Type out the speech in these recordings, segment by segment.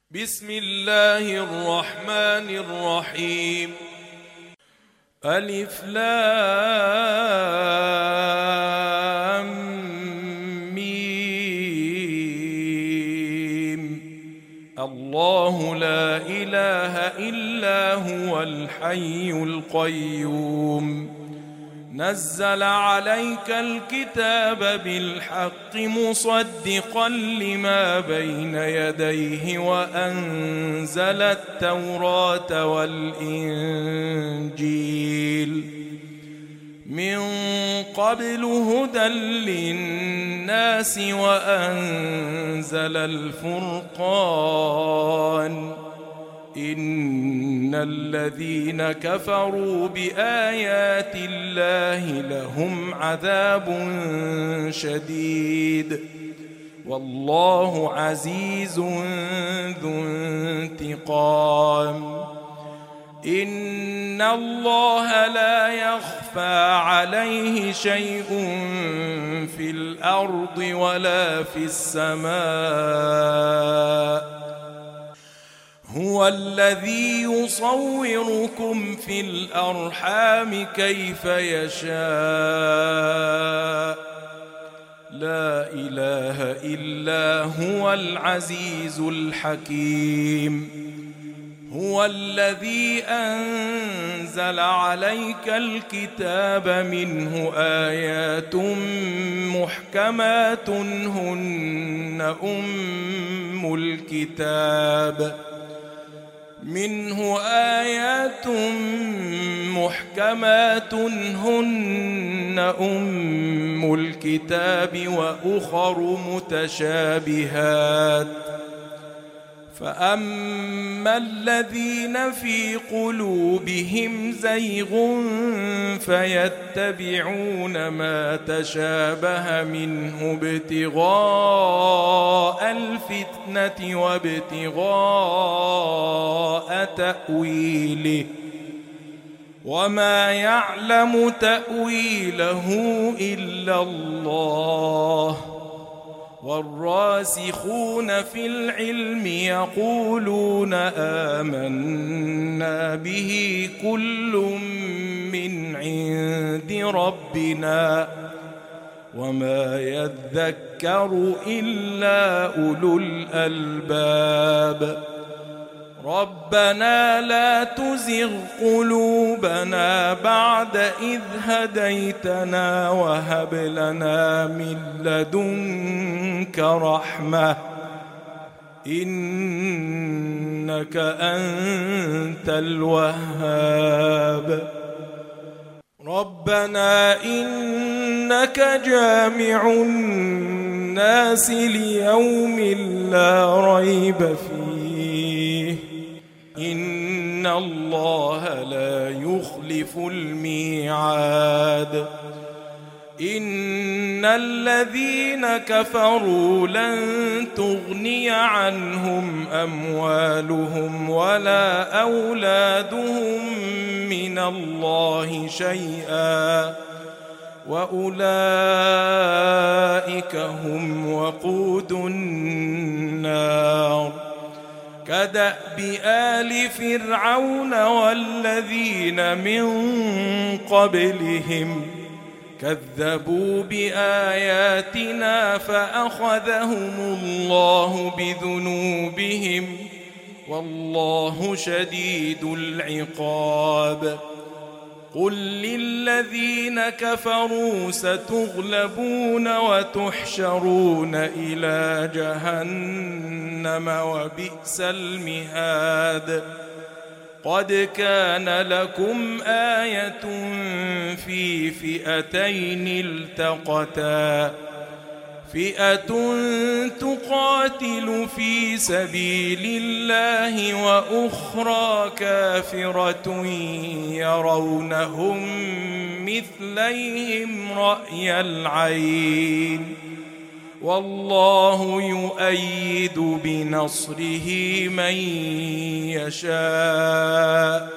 بسم الله الرحمن الرحيم. ألف لام ميم. الله لا إله إلا هو الحي القيوم. نزل عليك الكتاب بالحق مصدقا لما بين يديه وأنزل التوراة والإنجيل من قبل هدى للناس وأنزل الفرقان. إن الذين كفروا بآيات الله لهم عذاب شديد والله عزيز ذو انتقام. إن الله لا يخفى عليه شيء في الأرض ولا في السماء. هو الذي يصوركم في الأرحام كيف يشاء. لا إله إلا هو العزيز الحكيم. هو الذي أنزل عليك الكتاب منه آيات محكمات هن أم الكتاب. منه آيات محكمات هن أم الكتاب وأخر متشابهات. فأما الذين في قلوبهم زيغ فيتبعون ما تشابه منه ابتغاء الفتنة وابتغاء تأويله وما يعلم تأويله إلا الله. والراسخون في العلم يقولون آمنا به كل من عند ربنا وما يذكر إلا أولو الألباب. ربنا لا تزغ قلوبنا بعد إذ هديتنا وهب لنا من لدنك رحمة إنك أنت الوهاب. ربنا إنك جامع الناس ليوم لا ريب فيه إن الله لا يخلف الميعاد. إن الذين كفروا لن تغني عنهم أموالهم ولا أولادهم من الله شيئا وأولئك هم وقود النار. كدأب آل فرعون والذين من قبلهم كذبوا بآياتنا فأخذهم الله بذنوبهم والله شديد العقاب. قل للذين كفروا ستغلبون وتحشرون إلى جهنم وبئس المهاد. قد كان لكم آية في فئتين التقتا فئة تقاتل في سبيل الله وأخرى كافرة يرونهم مثليهم رأي العين والله يؤيد بنصره من يشاء.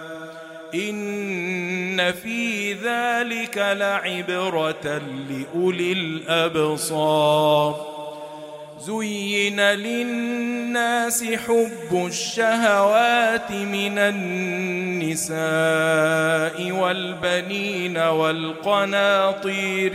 إن في ذلك لعبرة لأولي الأبصار. زين للناس حب الشهوات من النساء والبنين والقناطير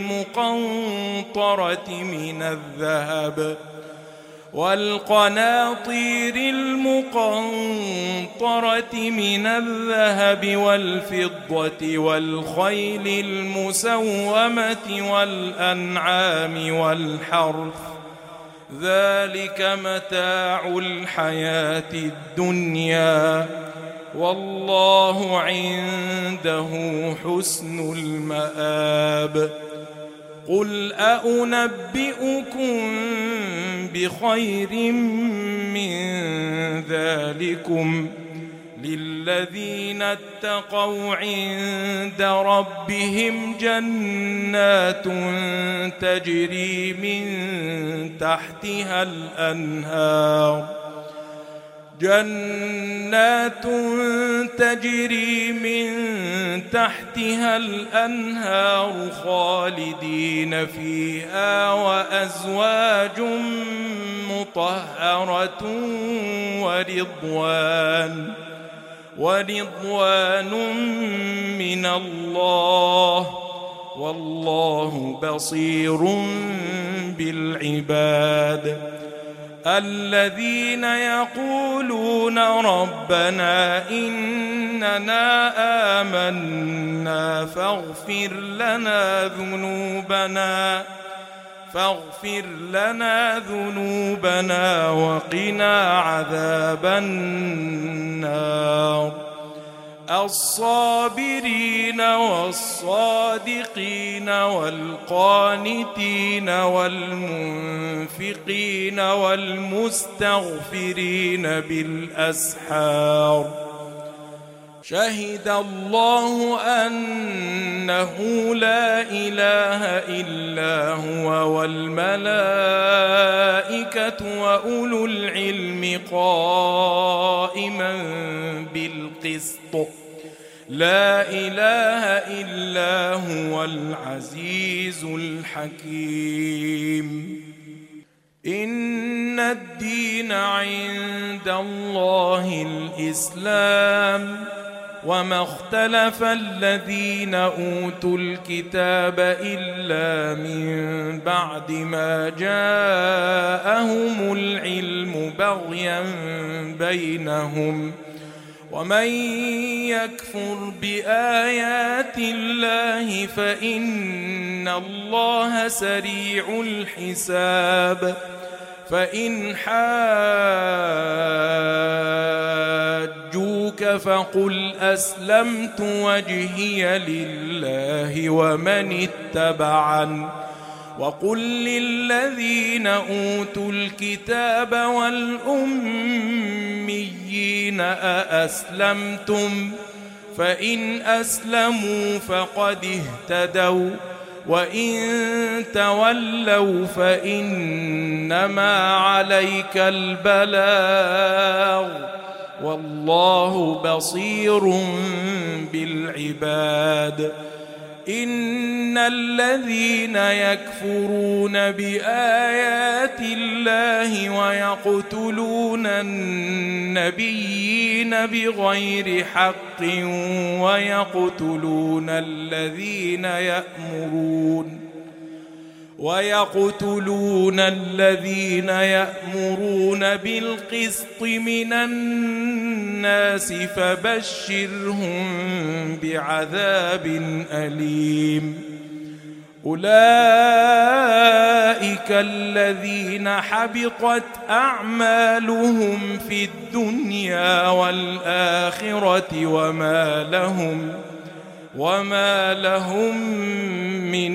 المقنطرة من الذهب والفضة والخيل المسومة والأنعام والحرث ذلك متاع الحياة الدنيا والله عنده حسن المآب. قل أنبئكم بخير من ذلكم للذين اتقوا عند ربهم جنات تجري من تحتها الأنهار خالدين فيها وأزواج مطهرة ورضوان من الله والله بصير بالعباد. الذين يقولون ربنا إننا آمنا فاغفر لنا ذنوبنا وقنا عذاب النار. الصابرين والصادقين والقانتين والمنفقين والمستغفرين بالأسحار. شهد الله أنه لا إله إلا هو والملائكة وأولو العلم قائما بالقسط لا إله إلا هو العزيز الحكيم. إن الدين عند الله الإسلام وما اختلف الذين أوتوا الكتاب إلا من بعد ما جاءهم العلم بغيا بينهم ومن يكفر بآيات الله فإن الله سريع الحساب. فإن حاجوك فقل أسلمت وجهي لله ومن اتبعن وقل للذين أوتوا الكتاب والأميين أأسلمتم فإن أسلموا فقد اهتدوا وإن تولوا فإنما عليك البلاغ والله بصير بالعباد. إن الذين يكفرون بآيات الله ويقتلون النبيين بغير حق ويقتلون الذين يأمرون بالقسط من الناس فبشرهم بعذاب أليم. أولئك الذين حبطت أعمالهم في الدنيا والآخرة وما لهم من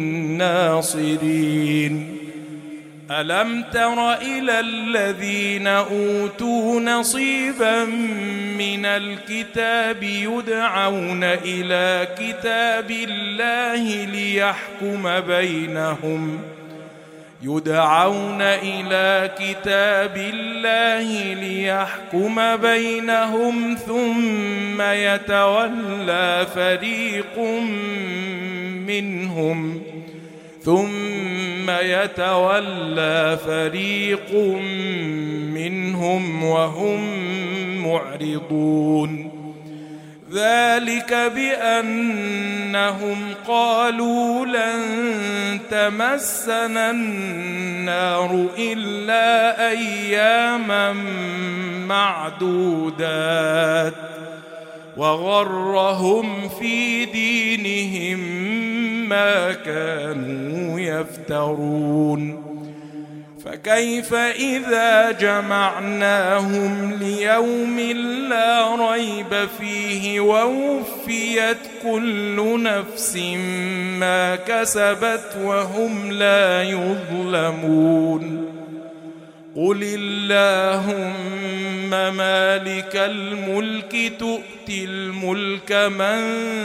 ناصرين. ألم تر إلى الذين أوتوا نصيبا من الكتاب يدعون إلى كتاب الله ليحكم بينهم ثم يتولى ثم يتولى فريق منهم وهم معرضون ذلك بأنهم قالوا لن تمسنا النار إلا أياما معدودات وغرهم في دينهم ما كانوا يفترون فكيف إذا جمعناهم ليوم لا ريب فيه ووفيت كل نفس ما كسبت وهم لا يظلمون قل اللهم مالك الملك تؤتي الملك من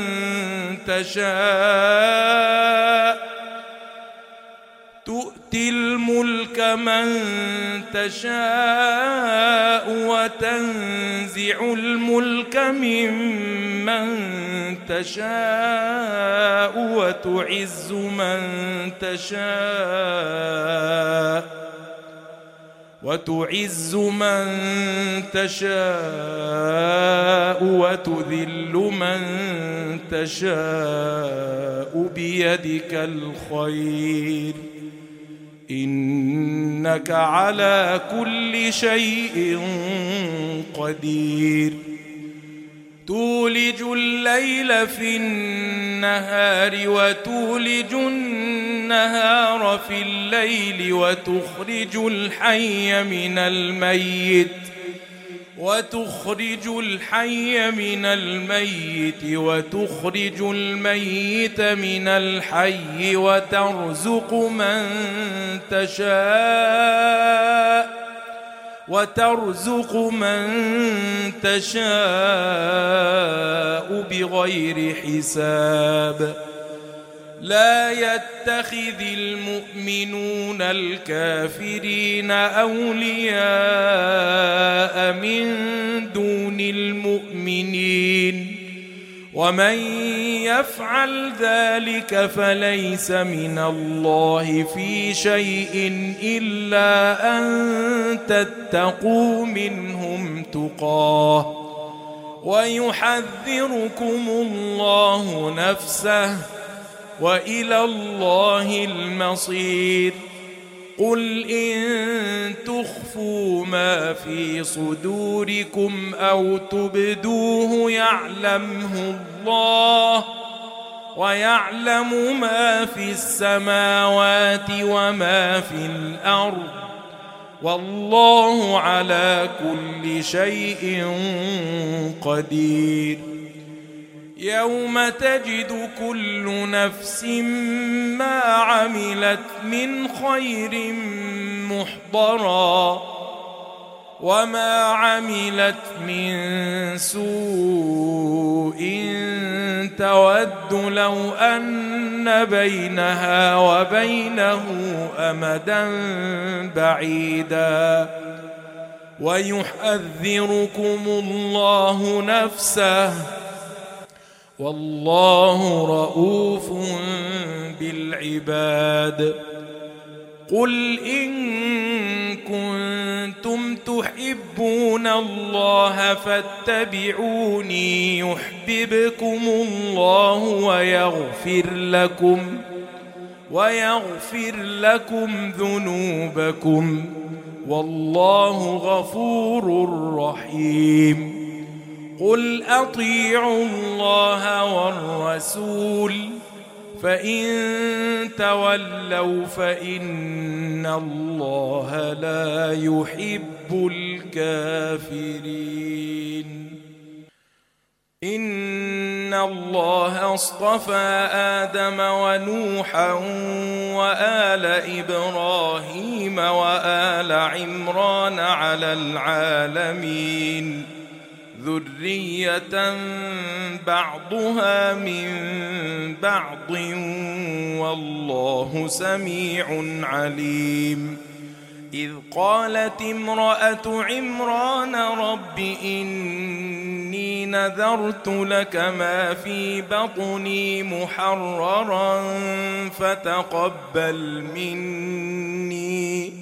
تشاء وتنزع الملك ممن تشاء وتعز من تشاء وتذل من تشاء بيدك الخير إنك على كل شيء قدير تولج الليل في النهار وتولج النهار في الليل وتخرج الحي من الميت وتخرج الميت من الحي وترزق من تشاء بغير حساب لا يتخذ المؤمنون الكافرين أولياء من دون المؤمنين ومن يفعل ذلك فليس من الله في شيء إلا أن تتقوا منهم تقاه ويحذركم الله نفسه وإلى الله المصير قل إن تخفوا ما في صدوركم أو تبدوه يعلمه الله ويعلم ما في السماوات وما في الأرض والله على كل شيء قدير يوم تجد كل نفس ما عملت من خير محضرا وما عملت من سوء تود لو أن بينها وبينه أمدا بعيدا ويحذركم الله نفسه والله رؤوف بالعباد قل إن كنتم تحبون الله فاتبعوني يحببكم الله ويغفر لكم ذنوبكم والله غفور رحيم قل أطيعوا الله والرسول فإن تولوا فإن الله لا يحب الكافرين إن الله اصطفى آدم ونوحا وآل إبراهيم وآل عمران على العالمين ذرية بعضها من بعض والله سميع عليم إذ قالت امرأة عمران رب إني نذرت لك ما في بطني محررا فتقبل مني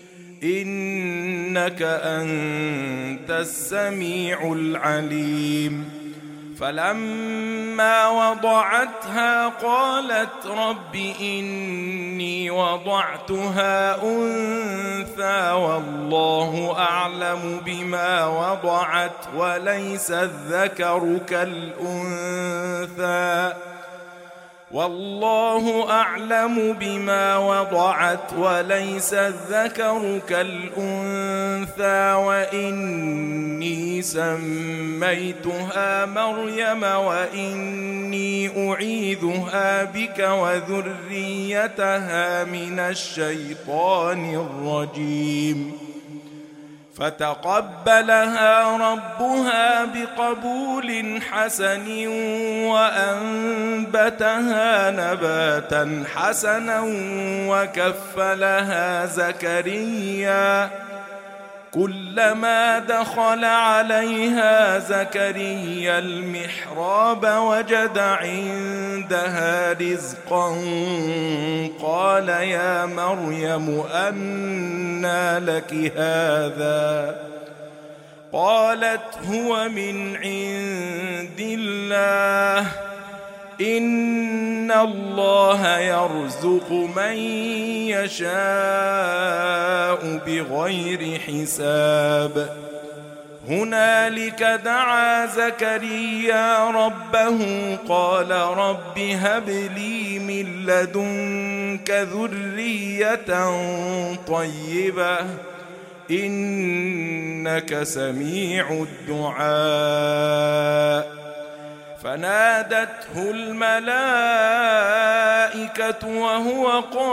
إنك أنت السميع العليم. فلما وضعتها قالت رب إني وضعتها أنثى والله أعلم بما وضعت وليس الذكر كالأنثى والله أعلم بما وضعت وليس الذكر كالأنثى وإني سميتها مريم وإني أعيذها بك وذريتها من الشيطان الرجيم. فتقبلها ربها بقبول حسن وأنبتها نباتا حسنا وكفلها زكريا. كلما دخل عليها زكريا المحراب وجد عندها رزقا قال يا مريم أنى لك هذا؟ قالت هو من عند الله إن الله يرزق من يشاء بغير حساب. هنالك دعا زكريا ربه قال رب هب لي من لدنك ذرية طيبة إنك سميع الدعاء. فنادته الملائكة وهو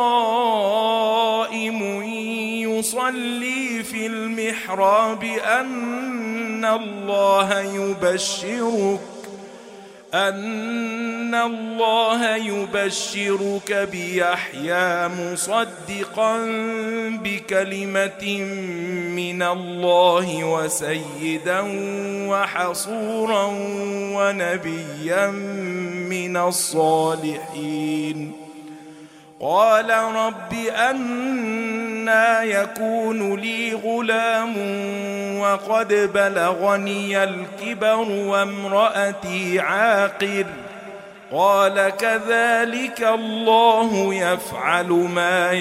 قائم يصلي في المحراب أن الله يبشرك بيحيى مصدقا بكلمة من الله وسيدا وحصورا ونبيا من الصالحين. قال رب أنى يكون لي غلام وقد بلغني الكبر وامرأتي عاقر؟ قال كذلك الله يفعل ما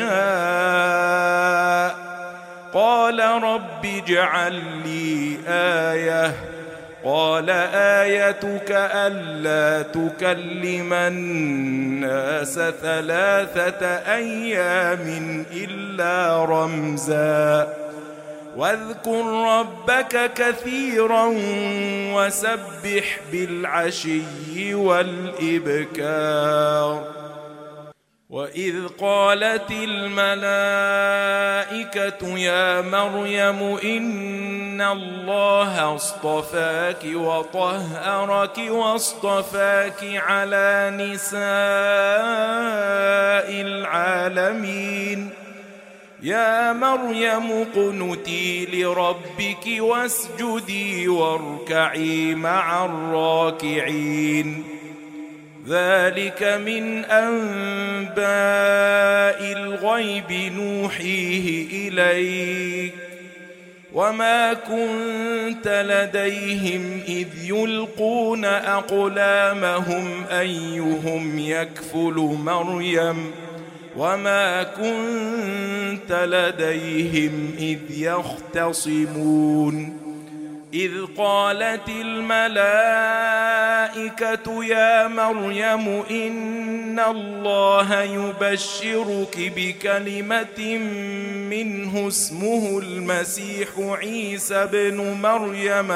يشاء. قال رب اجعل لي آية. قال آيتك ألا تكلم الناس 3 أيام إلا رمزا واذكر ربك كثيرا وسبح بالعشي والإبكار. وإذ قالت الملائكة يا مريم إن الله اصطفاك وطهرك واصطفاك على نساء العالمين. يا مريم اقنتي لربك واسجدي واركعي مع الراكعين. ذلك من أنباء الغيب نوحيه إليك وما كنت لديهم إذ يلقون أقلامهم أيهم يكفل مريم وما كنت لديهم إذ يختصمون. إذ قالت الملائكة يا مريم إن الله يبشرك بكلمة منه اسمه المسيح عيسى بن مريم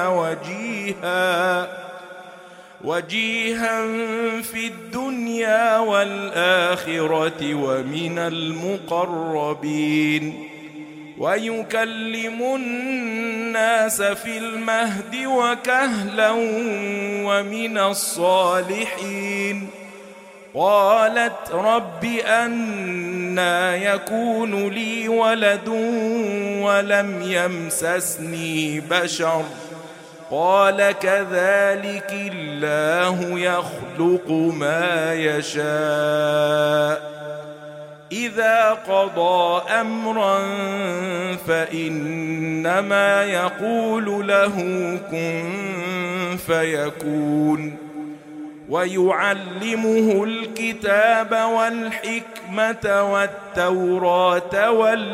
وجيها في الدنيا والآخرة ومن المقربين ويكلم الناس في المهد وكهلا ومن الصالحين. قالت رب أنى يكون لي ولد ولم يمسسني بشر قال كذلك الله يخلق ما يشاء إذا قضى أمرا فإنما يقول له كن فيكون ويعلمه الكتاب والحكمة والتوراة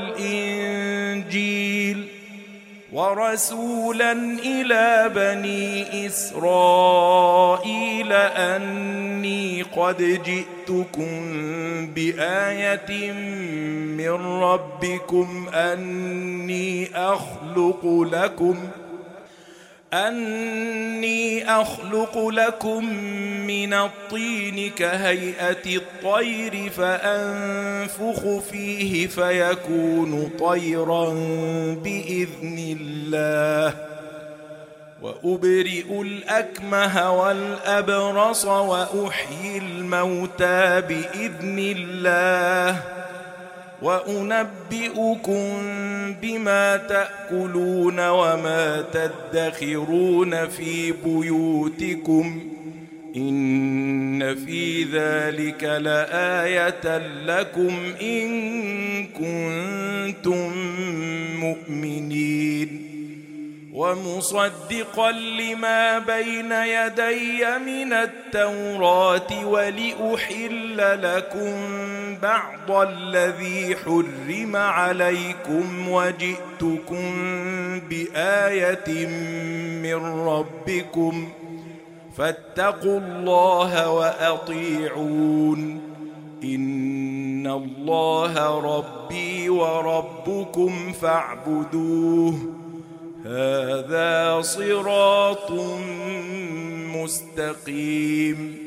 والإنجيل ورسولا إلى بني إسرائيل أني قد جئتكم بآية من ربكم أني أخلق لكم من الطين كهيئة الطير فأنفخ فيه فيكون طيرا بإذن الله وأبرئ الأكمه والأبرص وأحيي الموتى بإذن الله وأنبئكم بما تأكلون وما تدخرون في بيوتكم إن في ذلك لآية لكم إن كنتم مؤمنين ومصدقا لما بين يدي من التوراة ولأحل لكم بعض الذي حرم عليكم وجئتكم بآية من ربكم فاتقوا الله وأطيعون إن الله ربي وربكم فاعبدوه هذا صراط مستقيم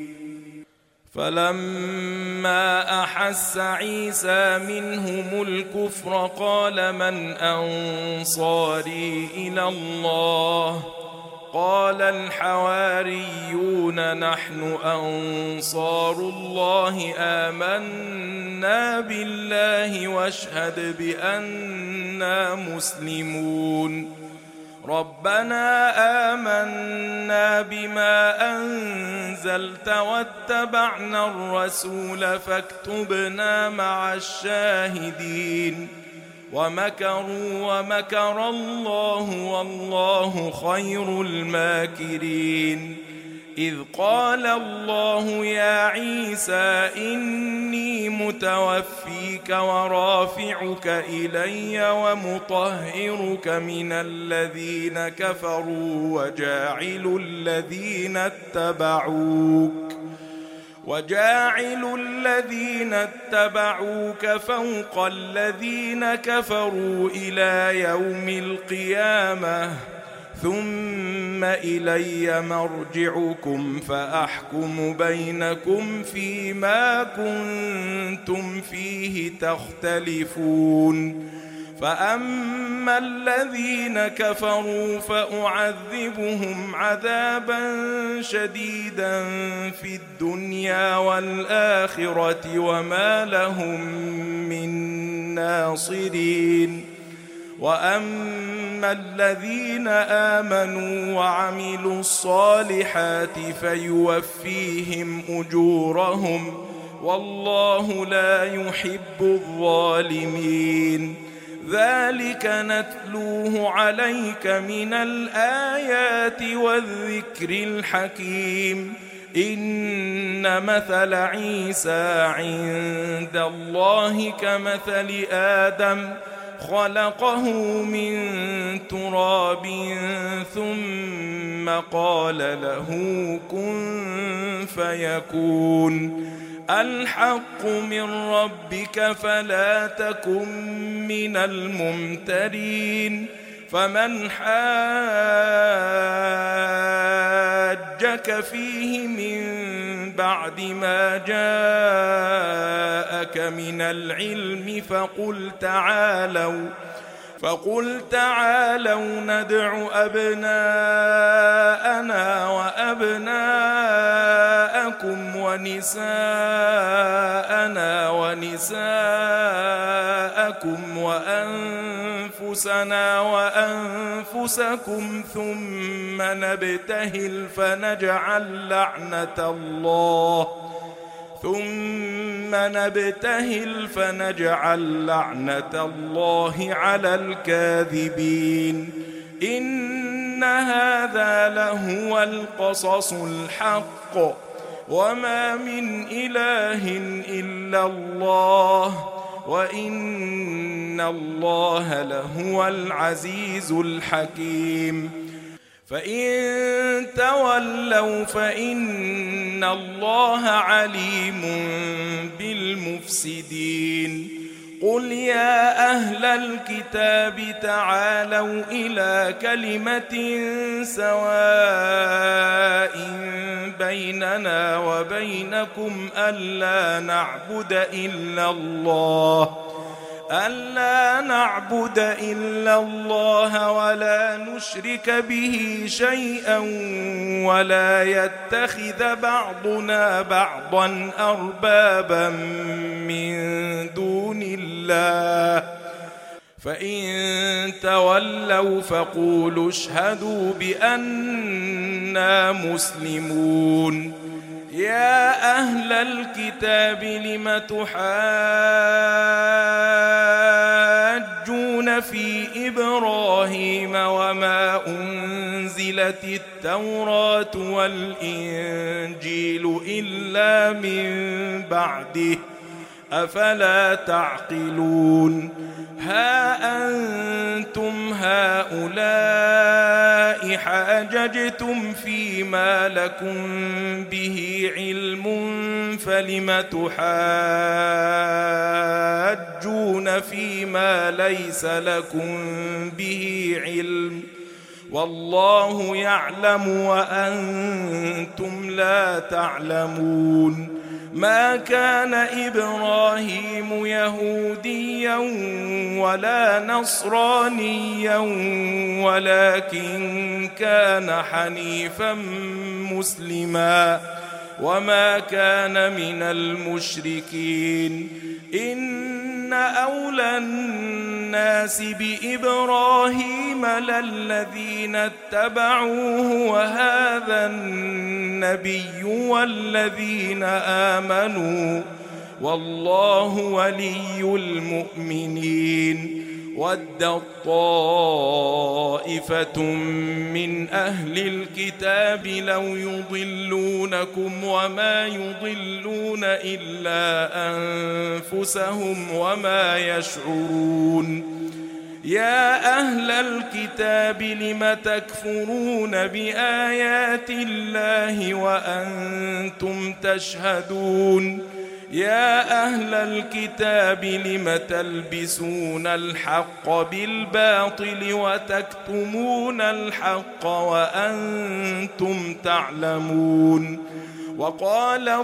فلما أحس عيسى منهم الكفر قال من أنصاري إلى الله قال الحواريون نحن أنصار الله آمنا بالله واشهد بأننا مسلمون ربنا آمنا بما أنزلت واتبعنا الرسول فاكتبنا مع الشاهدين ومكروا ومكر الله والله خير الماكرين إذ قال الله يا عيسى إني متوفيك ورافعك إلي ومطهرك من الذين كفروا وجاعل الذين اتبعوك فوق الذين كفروا إلى يوم القيامة ثم إلي مرجعكم فأحكم بينكم فيما كنتم فيه تختلفون فأما الذين كفروا فأعذبهم عذابا شديدا في الدنيا والآخرة وما لهم من ناصرين وأما الذين آمنوا وعملوا الصالحات فيوفيهم أجورهم والله لا يحب الظالمين ذلك نتلوه عليك من الآيات والذكر الحكيم إن مثل عيسى عند الله كمثل آدم خلقه من تراب ثم قال له كن فيكون الحق من ربك فلا تكن من الممترين فمن حاجك فيه من بعد ما جاءك من العلم فقل تعالوا ندع أبناءنا وأبناءكم نساءكم ونساءنا ونساءكم وأنفسنا وأنفسكم ثم نبتهل فنجعل لعنة الله على الكاذبين إن هذا لهو القصص الحق وما من إله إلا الله وإن الله لهو العزيز الحكيم فإن تولوا فإن الله عليم بالمفسدين قل يا أهل الكتاب تعالوا إلى كلمة سواء بيننا وبينكم ألا نعبد إلا الله ولا نشرك به شيئا ولا يتخذ بعضنا بعضا أربابا من دون الله فإن تولوا فقولوا اشهدوا بأننا مسلمون يا أهل الكتاب لم تحاجون في إبراهيم وما أنزلت التوراة والإنجيل إلا من بعده أفلا تعقلون ها أنتم هؤلاء حاججتم فيما لكم به علم فلم تحاجون فيما ليس لكم به علم والله يعلم وأنتم لا تعلمون ما كان إبراهيم يهوديا ولا نصرانيا ولكن كان حنيفا مسلما وما كان من المشركين إن أولى الناس بإبراهيم للذين اتبعوه وهذا النبي والذين آمنوا والله ولي المؤمنين ود طائفة من أهل الكتاب لو يضلونكم وما يضلون إلا أنفسهم وما يشعرون يا أهل الكتاب لم تكفرون بآيات الله وأنتم تشهدون يا أهل الكتاب لم تلبسون الحق بالباطل وتكتمون الحق وأنتم تعلمون وقالت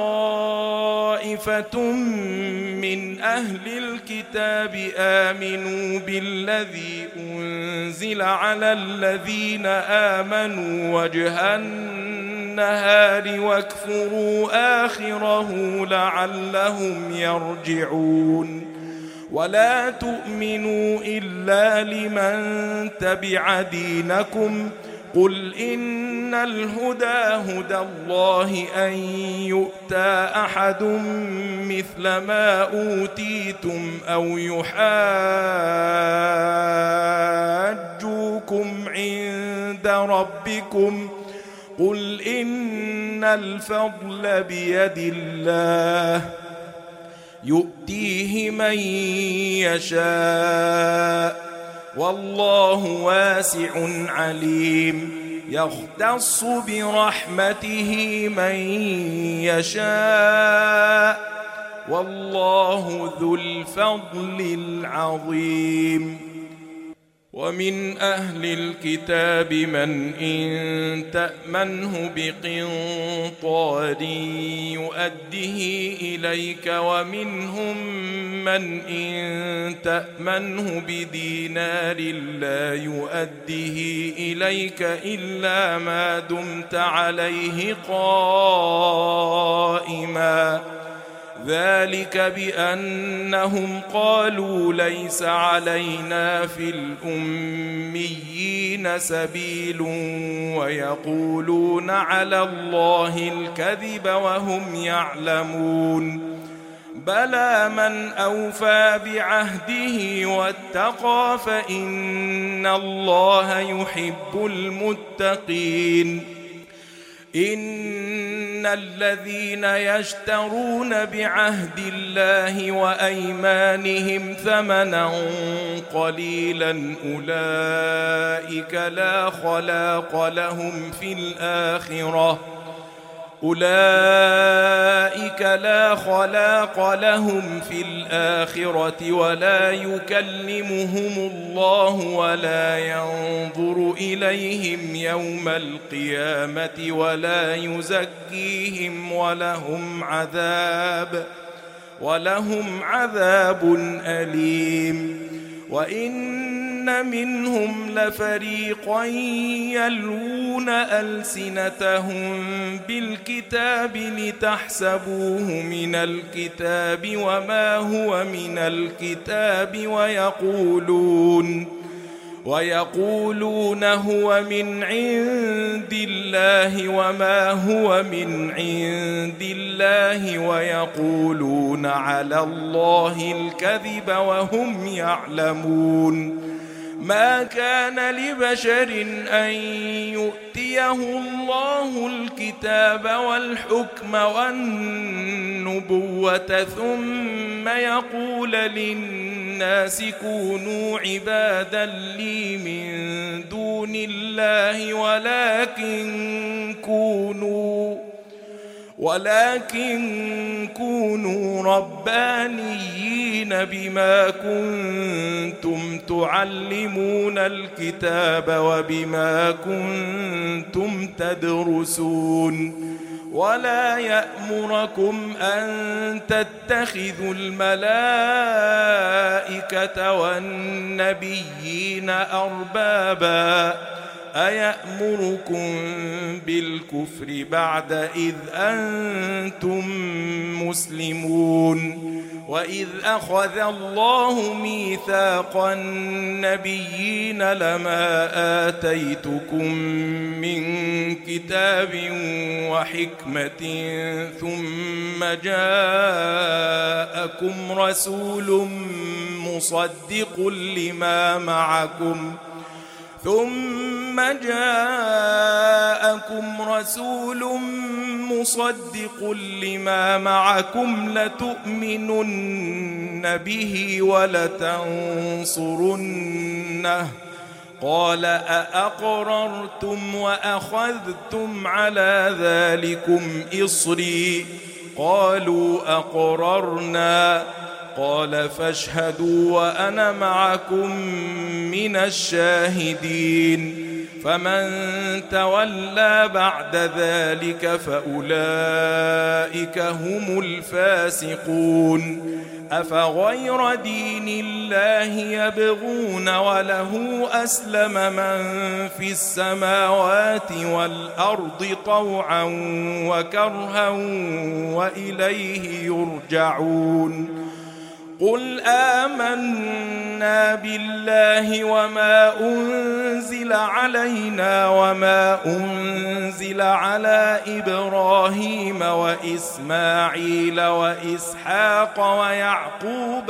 طائفة من أهل الكتاب آمنوا بالذي أنزل على الذين آمنوا وجه النهار واكفروا آخره لعلهم يرجعون ولا تؤمنوا إلا لمن تبع دينكم قل إن الهدى هدى الله أن يؤتى أحد مثل ما أوتيتم أو يحاجوكم عند ربكم قل إن الفضل بيد الله يؤتيه من يشاء والله واسع عليم يختص برحمته من يشاء والله ذو الفضل العظيم ومن أهل الكتاب من إن تأمنه بقنطار يؤده إليك ومنهم من إن تأمنه بدينار لا يؤده إليك إلا ما دمت عليه قائما ذلك بأنهم قالوا ليس علينا في الأميين سبيل ويقولون على الله الكذب وهم يعلمون بلى من أوفى بعهده واتقى فإن الله يحب المتقين إن الذين يشترون بعهد الله وأيمانهم ثمنا قليلا أولئك لا خلاق لهم في الآخرة ولا يكلمهم الله ولا ينظر إليهم يوم القيامة ولا يزكيهم ولهم عذاب أليم وإن منهم لفريقا يلوون ألسنتهم بالكتاب لتحسبوه من الكتاب وما هو من الكتاب ويقولون هو من عند الله وما هو من عند الله ويقولون على الله الكذب وهم يعلمون ما كان لبشر أن يؤتيه الله الكتاب والحكم والنبوة ثم يقول للناس كونوا عبادا لي من دون الله ولكن كونوا ربانيين بما كنتم تعلمون الكتاب وبما كنتم تدرسون ولا يأمركم أن تتخذوا الملائكة والنبيين أربابا أيأمركم بالكفر بعد إذ أنتم مسلمون وإذ أخذ الله ميثاق النبيين لما آتيتكم من كتاب وحكمة ثم جاءكم رسول مصدق لما معكم لتؤمنن به ولتنصرنه قال أأقررتم وأخذتم على ذلكم إصري قالوا أقررنا قال فاشهدوا وأنا معكم من الشاهدين فمن تولى بعد ذلك فأولئك هم الفاسقون أفغير دين الله يبغون وله أسلم من في السماوات والأرض طوعا وكرها وإليه يرجعون قل آمنا بالله وما أنزل علينا وما أنزل على إبراهيم وإسماعيل وإسحاق ويعقوب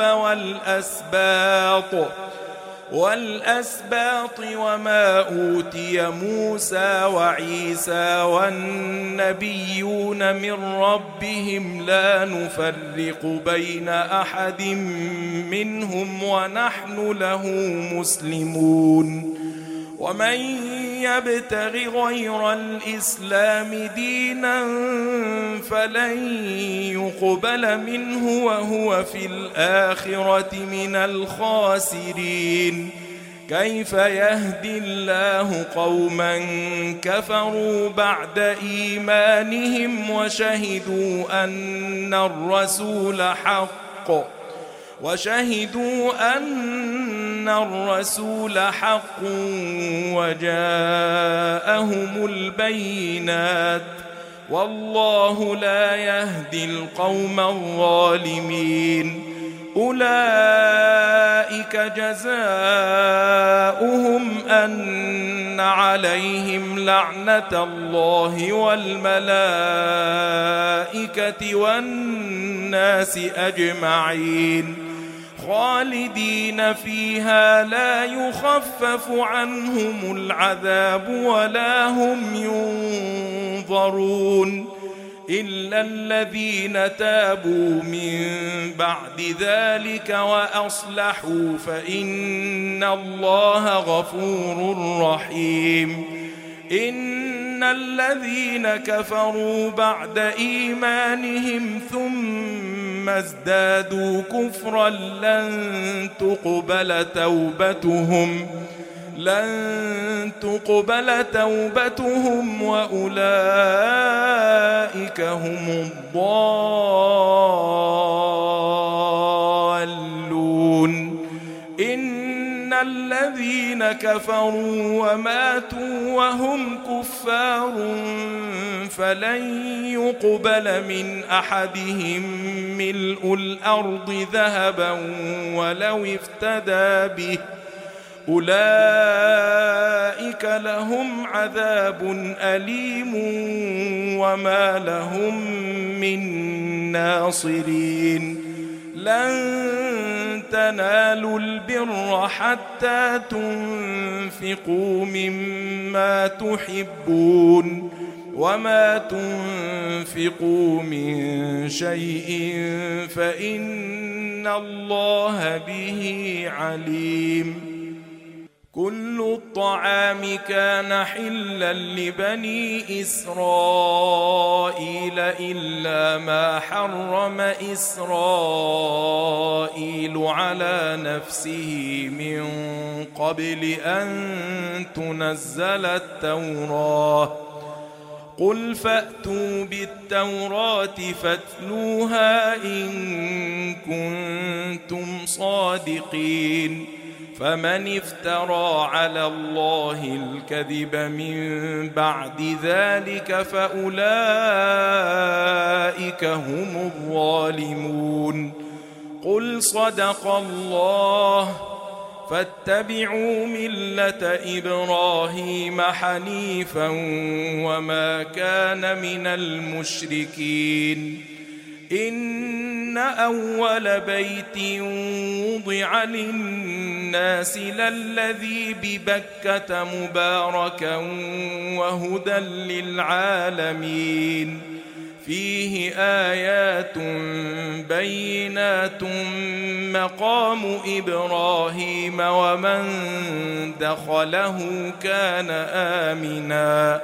والأسباط وما أوتي موسى وعيسى والنبيون من ربهم لا نفرق بين أحد منهم ونحن له مسلمون ومن يبتغ غير الإسلام دينا فلن يقبل منه وهو في الآخرة من الخاسرين كيف يهدي الله قوما كفروا بعد إيمانهم وشهدوا أن الرسول حق وجاءهم البينات والله لا يهدي القوم الظالمين أولئك جزاؤهم أن عليهم لعنة الله والملائكة والناس أجمعين خالدين فيها لا يخفف عنهم العذاب ولا هم ينظرون إلا الذين تابوا من بعد ذلك وأصلحوا فإن الله غفور رحيم إن الذين كفروا بعد إيمانهم ثم ازدادوا كفرا لن تقبل توبتهم وأولئك هم الضالون إن الذين كفروا وماتوا وهم كفار فلن يقبل من أحدهم ملء الأرض ذهبا ولو افتدى به أولئك لهم عذاب أليم وما لهم من ناصرين لن تنالوا البر حتى تنفقوا مما تحبون وما تنفقوا من شيء فإن الله به عليم كل الطعام كان حلا لبني إسرائيل إلا ما حرم إسرائيل على نفسه من قبل أن تنزل التوراة قل فأتوا بالتوراة فاتلوها إن كنتم صادقين فمن افترى على الله الكذب من بعد ذلك فأولئك هم الظالمون قل صدق الله فاتبعوا ملة إبراهيم حنيفا وما كان من المشركين إن أول بيت وضع للناس للذي ببكة مباركا وهدى للعالمين فيه آيات بينات مقام إبراهيم ومن دخله كان آمنا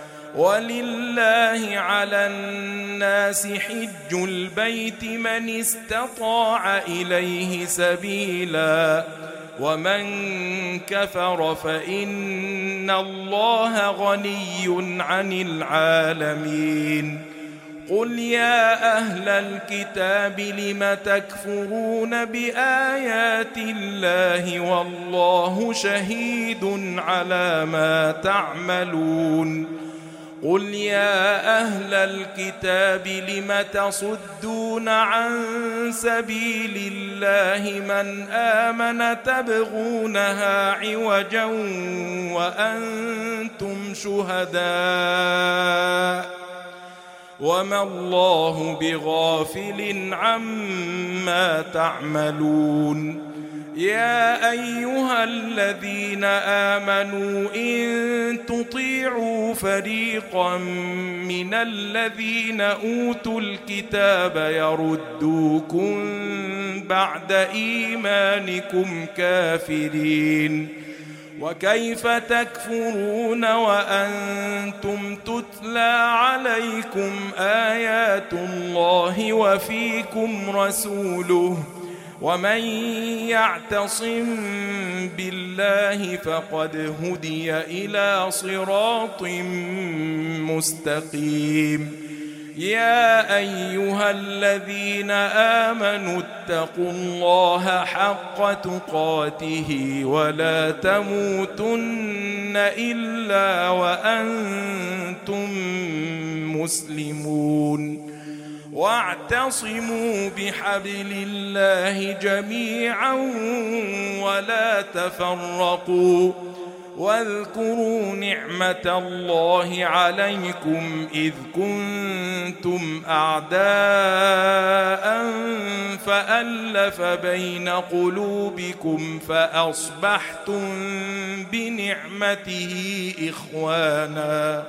ولله على الناس حج البيت من استطاع إليه سبيلا ومن كفر فإن الله غني عن العالمين قل يا أهل الكتاب لم تكفرون بآيات الله والله شهيد على ما تعملون قل يا أهل الكتاب لم تصدون عن سبيل الله من آمن تبغونها عوجا وأنتم شهداء وما الله بغافل عما تعملون يا أيها الذين آمنوا إن تطيعوا فريقا من الذين أوتوا الكتاب يردوكم بعد إيمانكم كافرين وكيف تكفرون وأنتم تتلى عليكم آيات الله ومن يعتصم بالله فقد هدي إلى صراط مستقيم. يا أيها الذين آمنوا اتقوا الله حق تقاته ولا تموتن إلا وأنتم مسلمون. واعتصموا بحبل الله جميعا ولا تفرقوا واذكروا نعمة الله عليكم إذ كنتم أعداء فألف بين قلوبكم فأصبحتم بنعمته إخوانا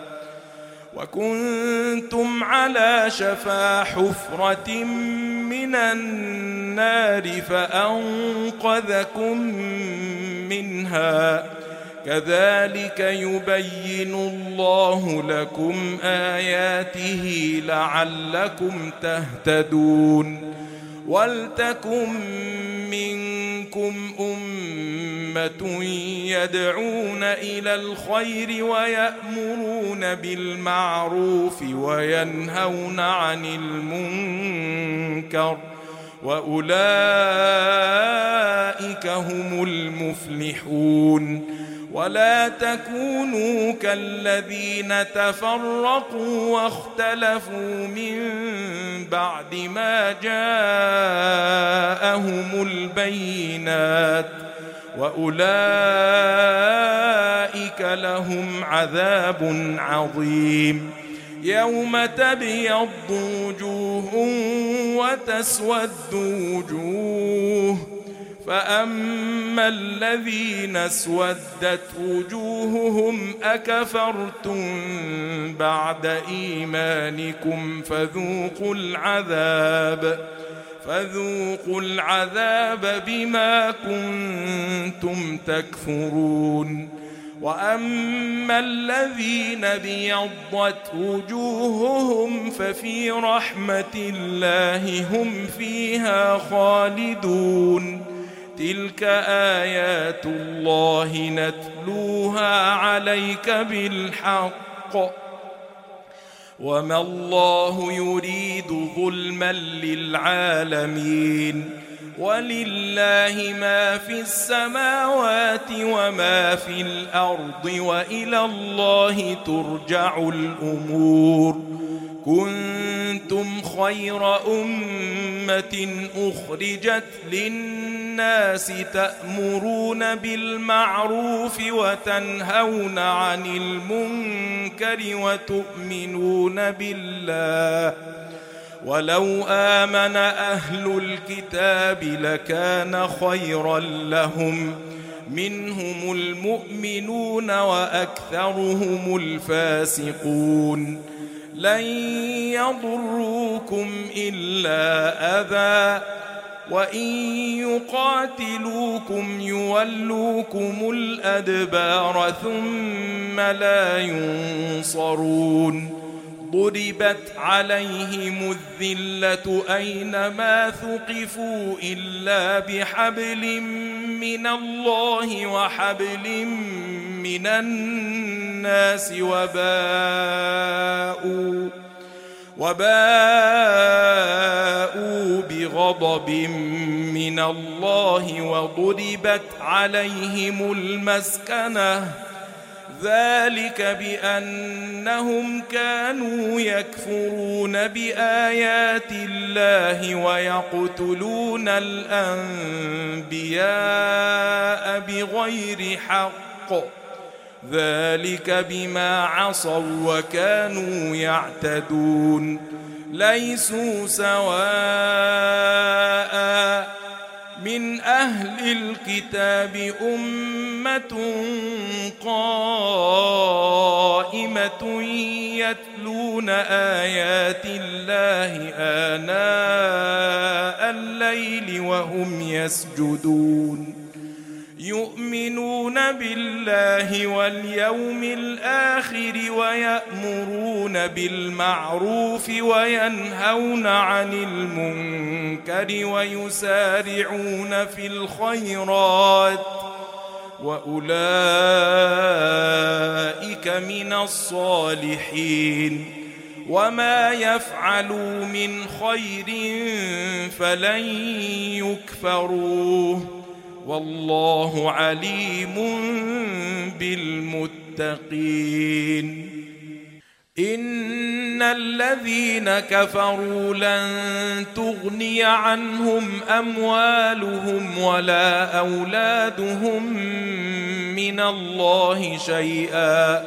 وكنتم على شفا حفرة من النار فأنقذكم منها كذلك يبين الله لكم آياته لعلكم تهتدون. ولتكن منكم أمة يدعون إلى الخير ويأمرون بالمعروف وينهون عن المنكر وأولئك هم المفلحون. ولا تكونوا كالذين تفرقوا واختلفوا من بعد ما جاءهم البينات وأولئك لهم عذاب عظيم. يوم تبيض وجوه وتسود وجوه فأما الذين اسودت وجوههم أكفرتم بعد إيمانكم فذوقوا العذاب بما كنتم تكفرون. وأما الذين ابيضت وجوههم ففي رحمة الله هم فيها خالدون. تلك آيات الله نتلوها عليك بالحق وما الله يريد ظلما للعالمين. ولله ما في السماوات وما في الأرض وإلى الله ترجع الأمور. كنتم خير أمة أخرجت للناس تأمرون بالمعروف وتنهون عن المنكر وتؤمنون بالله. ولو آمن أهل الكتاب لكان خيرا لهم منهم المؤمنون وأكثرهم الفاسقون. لن يضروكم إلا أذى وإن يقاتلوكم يولوكم الأدبار ثم لا ينصرون. ضربت عليهم الذلة أينما ثقفوا إلا بحبل من الله وحبل من الناس وباءوا بغضب من الله وضربت عليهم المسكنة ذلك بأنهم كانوا يكفرون بآيات الله ويقتلون الأنبياء بغير حق ذلك بما عصوا وكانوا يعتدون. ليسوا سواء من أهل الكتاب أمة قائمة يتلون آيات الله آناء الليل وهم يسجدون يؤمنون بالله واليوم الآخر ويأمرون بالمعروف وينهون عن المنكر ويسارعون في الخيرات وأولئك من الصالحين وما يفعلوا من خير فلن يكفروه والله عليم بالمتقين. إن الذين كفروا لن تغني عنهم أموالهم ولا أولادهم من الله شيئا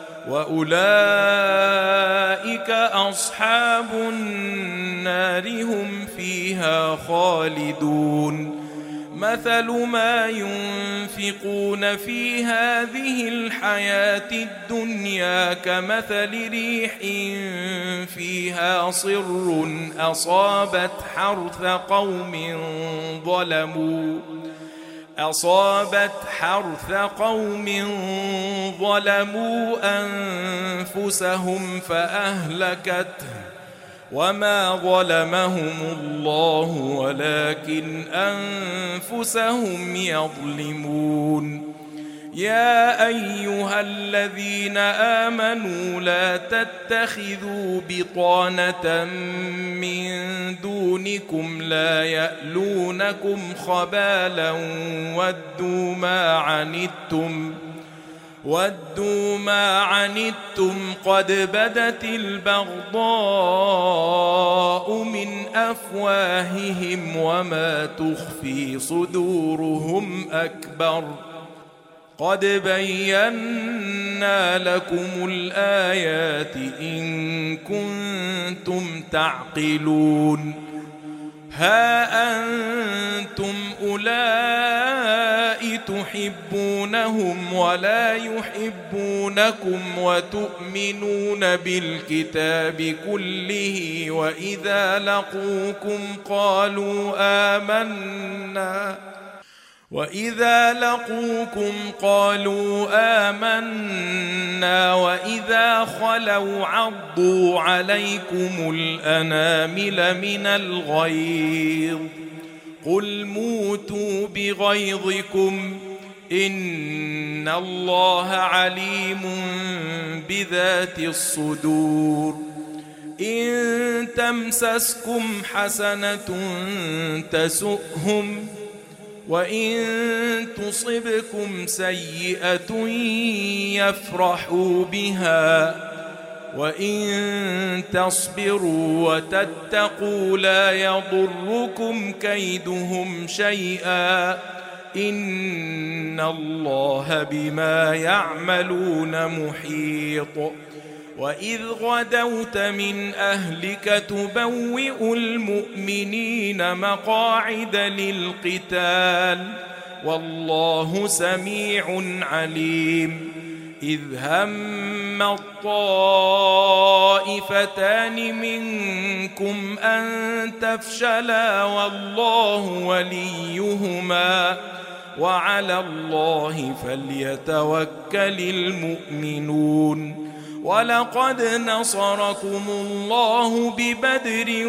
وأولئك أصحاب النار هم فيها خالدون. مثل ما ينفقون في هذه الحياة الدنيا كمثل ريح فيها صر أصابت حرث قوم ظلموا أنفسهم فأهلكته وما ظلمهم الله ولكن أنفسهم يظلمون. يا أيها الذين آمنوا لا تتخذوا بطانة من دونكم لا يألونكم خبالا ودوا ما عنتم قد بدت البغضاء من أفواههم وما تخفي صدورهم أكبر قد بينا لكم الآيات إن كنتم تعقلون. ها أنتم أولئك تحبونهم ولا يحبونكم وتؤمنون بالكتاب كله وإذا لقوكم قالوا آمنا وإذا خلوا عضوا عليكم الأنامل من الغيظ قل موتوا بغيظكم إن الله عليم بذات الصدور. إن تمسسكم حسنة تسؤهم وإن تصبكم سيئة يفرحوا بها وإن تصبروا وتتقوا لا يضركم كيدهم شيئا إن الله بما يعملون محيط. وإذ غدوت من أهلك تبوئ المؤمنين مقاعد للقتال والله سميع عليم. إذ هم الطائفتان منكم أن تفشلا والله وليهما وعلى الله فليتوكل المؤمنون. ولقد نصركم الله ببدر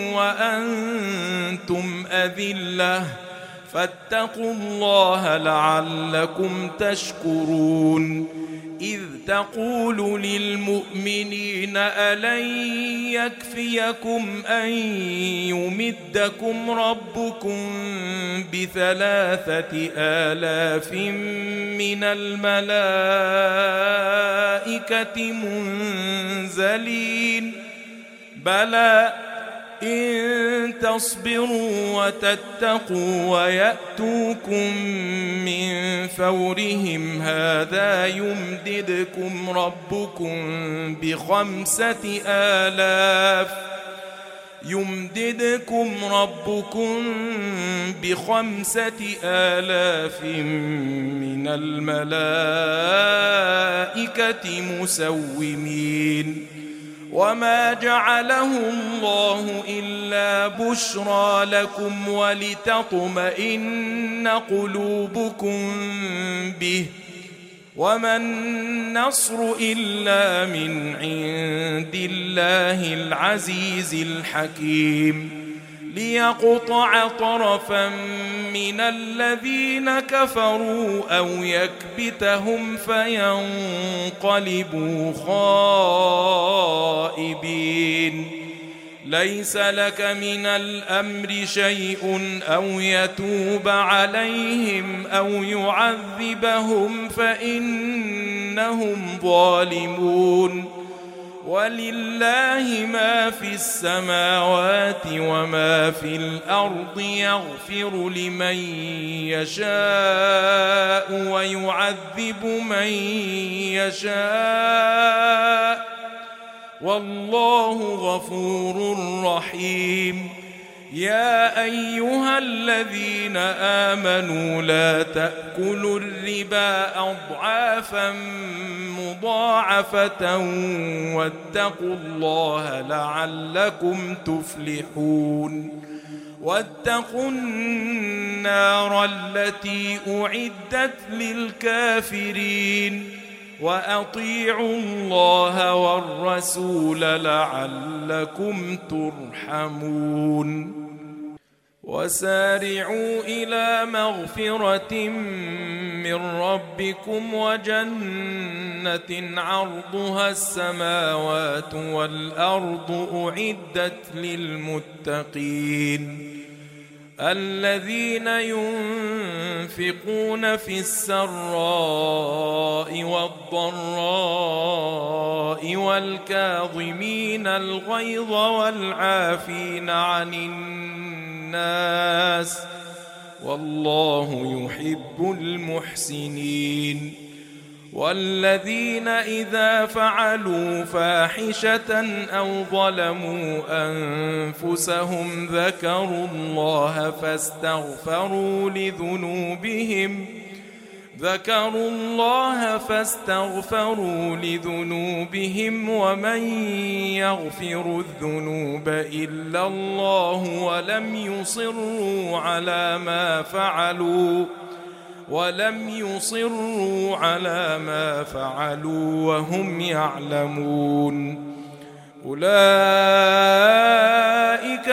وأنتم أذلة فاتقوا الله لعلكم تشكرون. إذ تقول للمؤمنين ألن يكفيكم أن يمدكم ربكم ب3,000 من الملائكة منزلين بلى إن تصبروا وتتقوا ويأتوكم من فورهم هذا يمددكم ربكم ب5,000 من الملائكة مسومين. وما جعله الله إلا بشرى لكم ولتطمئن قلوبكم به وما النصر إلا من عند الله العزيز الحكيم ليقطع طرفا من الذين كفروا أو يكبتهم فينقلبوا خائبين ليس لك من الأمر شيء أو يتوب عليهم أو يعذبهم فإنهم ظالمون ولله ما في السماوات وما في الأرض يغفر لمن يشاء ويعذب من يشاء والله غفور رحيم يا أيها الذين آمنوا لا تأكلوا الربا أضعافا مضاعفة واتقوا الله لعلكم تفلحون واتقوا النار التي أعدت للكافرين وأطيعوا الله والرسول لعلكم ترحمون وسارعوا إلى مغفرة من ربكم وجنة عرضها السماوات والأرض أعدت للمتقين الذين ينفقون في السراء والضراء والكاظمين الغيظ والعافين عن الناس والله يحب المحسنين والذين إذا فعلوا فاحشة أو ظلموا أنفسهم ذكروا الله فاستغفروا لذنوبهم ومن يغفر الذنوب إلا الله ولم يصروا على ما فعلوا وهم يعلمون أولئك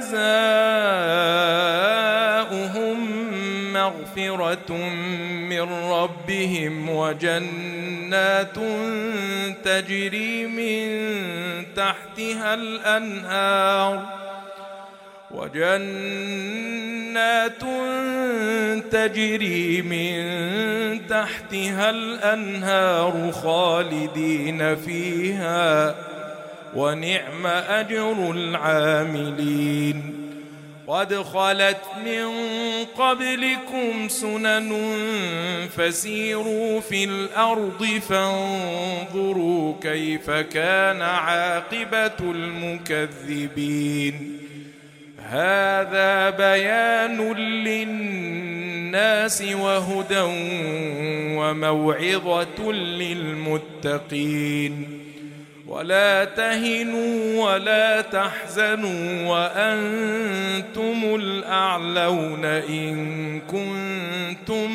جزاؤهم مغفرة من ربهم وجنات تجري من تحتها الأنهار خالدين فيها ونعم أجر العاملين قد خلت من قبلكم سنن فسيروا في الأرض فانظروا كيف كان عاقبة المكذبين هذا بيان للناس وهدى وموعظة للمتقين ولا تهنوا ولا تحزنوا وأنتم الأعلون إن كنتم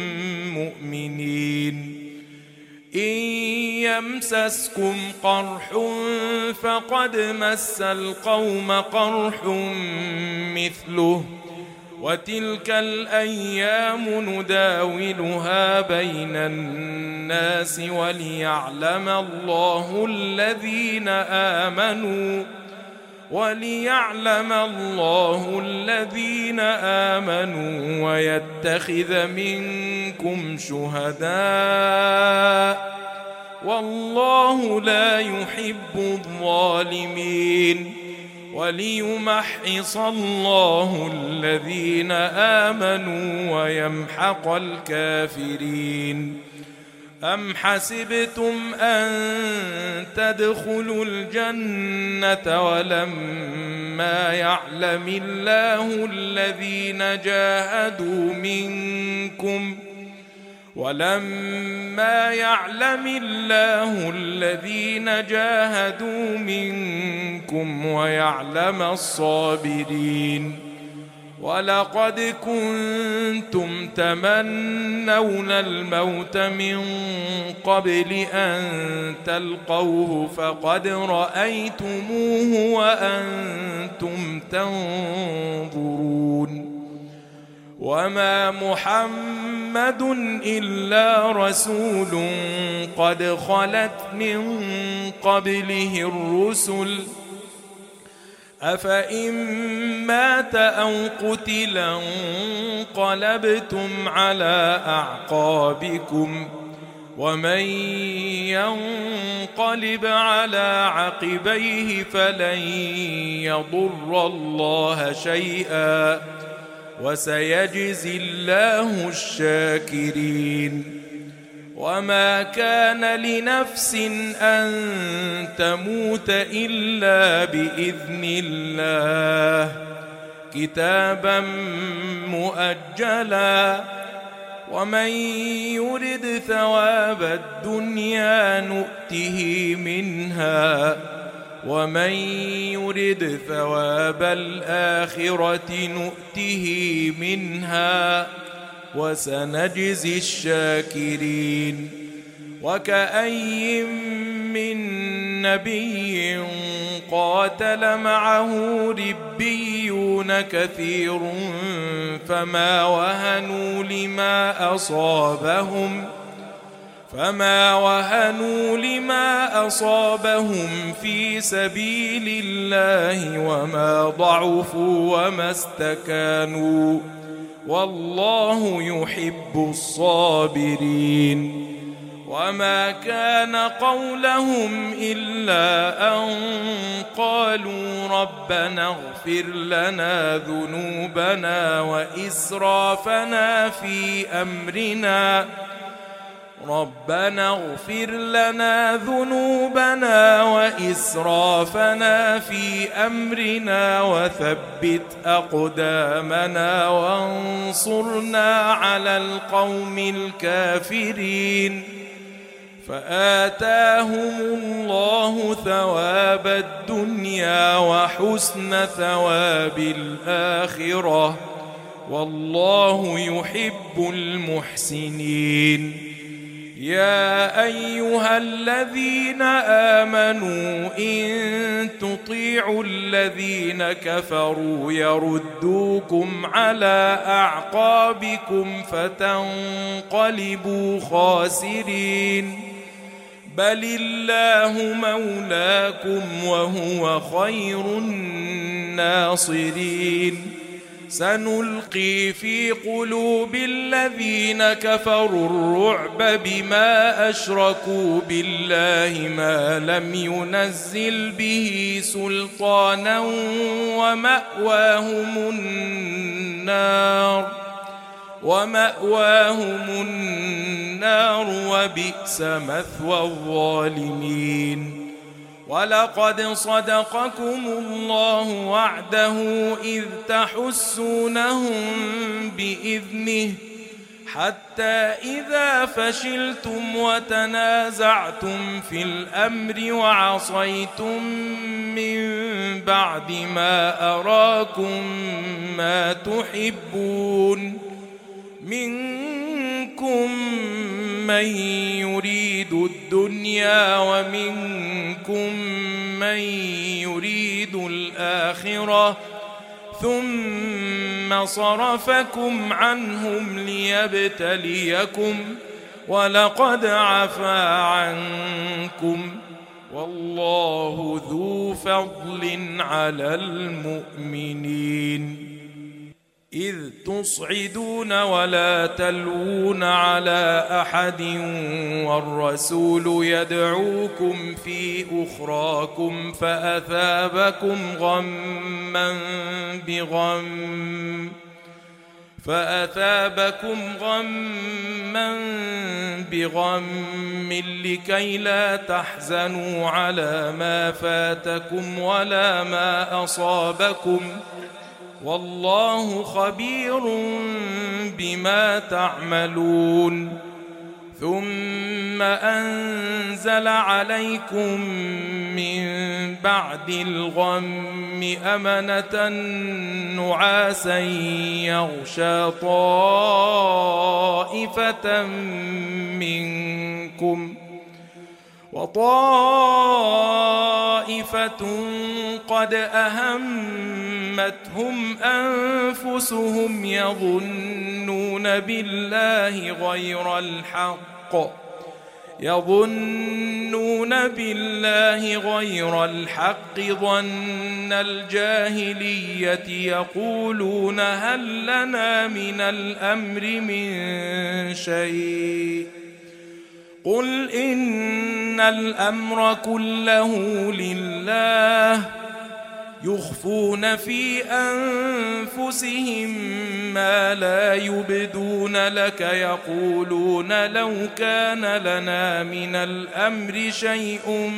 مؤمنين إن يمسسكم قرح فقد مس القوم قرح مثله وتلك الأيام نداولها بين الناس وليعلم الله الذين آمنوا ويتخذ منكم شهداء والله لا يحب الظالمين وليمحص الله الذين آمنوا ويمحق الكافرين أم حسبتم أن تدخلوا الجنة ولما يعلم الله الذين جاهدوا منكم ولما يعلم الله الذين جاهدوا منكم ويعلم الصابرين. ولقد كنتم تمنون الموت من قبل أن تلقوه فقد رأيتموه وأنتم تنظرون. وما محمد إلا رسول قد خلت من قبله الرسل أفإن مات أو قتل انقلبتم على أعقابكم ومن ينقلب على عقبيه فلن يضر الله شيئا وسيجزي الله الشاكرين. وما كان لنفس أن تموت إلا بإذن الله كتابا مؤجلا. ومن يرد ثواب الدنيا نؤته منها ومن يرد ثواب الآخرة نؤته منها وسنجزي الشاكرين. وكأي من نبي قاتل معه ربيون كثير فما وهنوا لما أصابهم في سبيل الله وما ضعفوا وما استكانوا والله يحب الصابرين. وما كان قولهم إلا أن قالوا ربنا اغفر لنا ذنوبنا وإسرافنا في أمرنا وثبت أقدامنا وانصرنا على القوم الكافرين. فآتاهم الله ثواب الدنيا وحسن ثواب الآخرة والله يحب المحسنين. يا أيها الذين آمنوا إن تطيعوا الذين كفروا يردوكم على أعقابكم فتنقلبوا خاسرين. بل الله مولاكم وهو خير الناصرين. سنلقي في قلوب الذين كفروا الرعب بما أشركوا بالله ما لم ينزل به سلطانا ومأواهم النار وبئس مثوى الظالمين. ولقد صدقكم الله وعده إذ تحسونهم بإذنه حتى إذا فشلتم وتنازعتم في الأمر وعصيتم من بعد ما أراكم ما تحبون منكم من يريد الدنيا ومنكم من يريد الآخرة ثم صرفكم عنهم ليبتليكم ولقد عفا عنكم والله ذو فضل على المؤمنين. إذ تصعدون ولا تلوون على أحد والرسول يدعوكم في أخراكم فأثابكم غما بغم لكي لا تحزنوا على ما فاتكم ولا ما أصابكم والله خبير بما تعملون. ثم أنزل عليكم من بعد الغم أمنة نعاسا يغشى طائفة منكم وطائفة قد أهمتهم أنفسهم يظنون بالله غير الحق ظن الجاهلية يقولون هل لنا من الأمر من شيء قل إن الأمر كله لله يخفون في أنفسهم ما لا يبدون لك يقولون لو كان لنا من الأمر شيء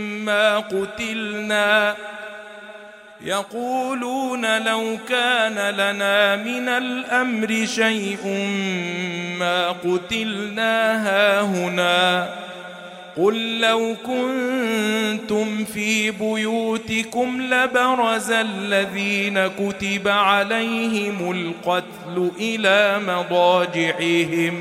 ما قتلنا هاهنا قل لو كنتم في بيوتكم لبرز الذين كتب عليهم القتل إلى مضاجعهم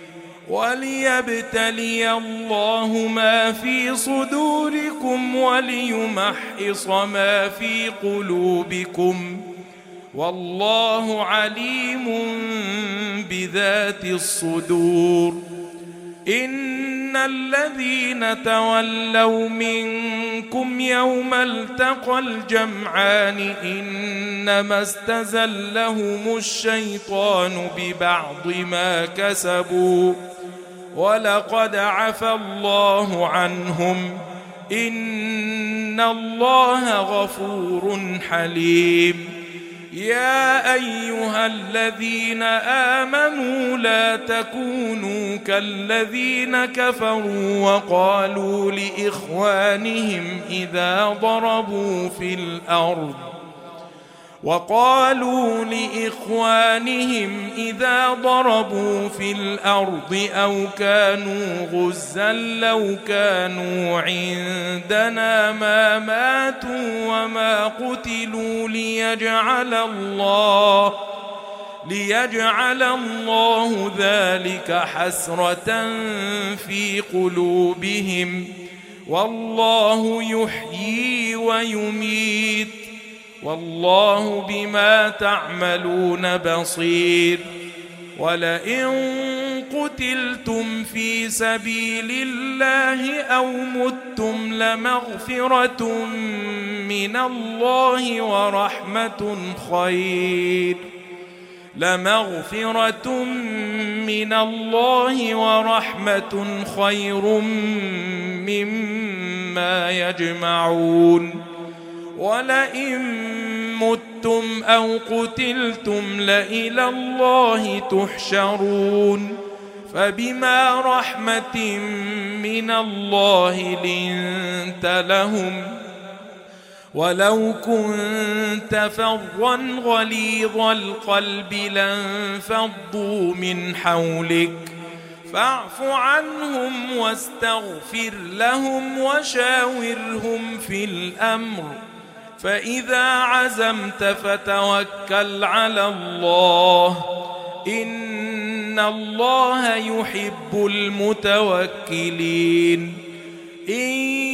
وليبتلي الله ما في صدوركم وليمحص ما في قلوبكم والله عليم بذات الصدور. إن الذين تولوا منكم يوم التقى الجمعان إنما استزلهم الشيطان ببعض ما كسبوا ولقد عفى الله عنهم إن الله غفور حليم. يا أيها الذين آمنوا لا تكونوا كالذين كفروا وقالوا لإخوانهم إذا ضربوا في الأرض أو كانوا غزا لو كانوا عندنا ما ماتوا وما قتلوا ليجعل الله ذلك حسرة في قلوبهم والله يحيي ويميت والله بما تعملون بصير. ولئن قتلتم في سبيل الله أو متم لمغفرة من الله ورحمة خير مما يجمعون. ولئن متم أو قتلتم لإلى الله تحشرون. فبما رحمة من الله لنت لهم ولو كنت فظا غليظ القلب لانفضوا من حولك فاعف عنهم واستغفر لهم وشاورهم في الأمر فإذا عزمت فتوكل على الله إن الله يحب المتوكلين. إن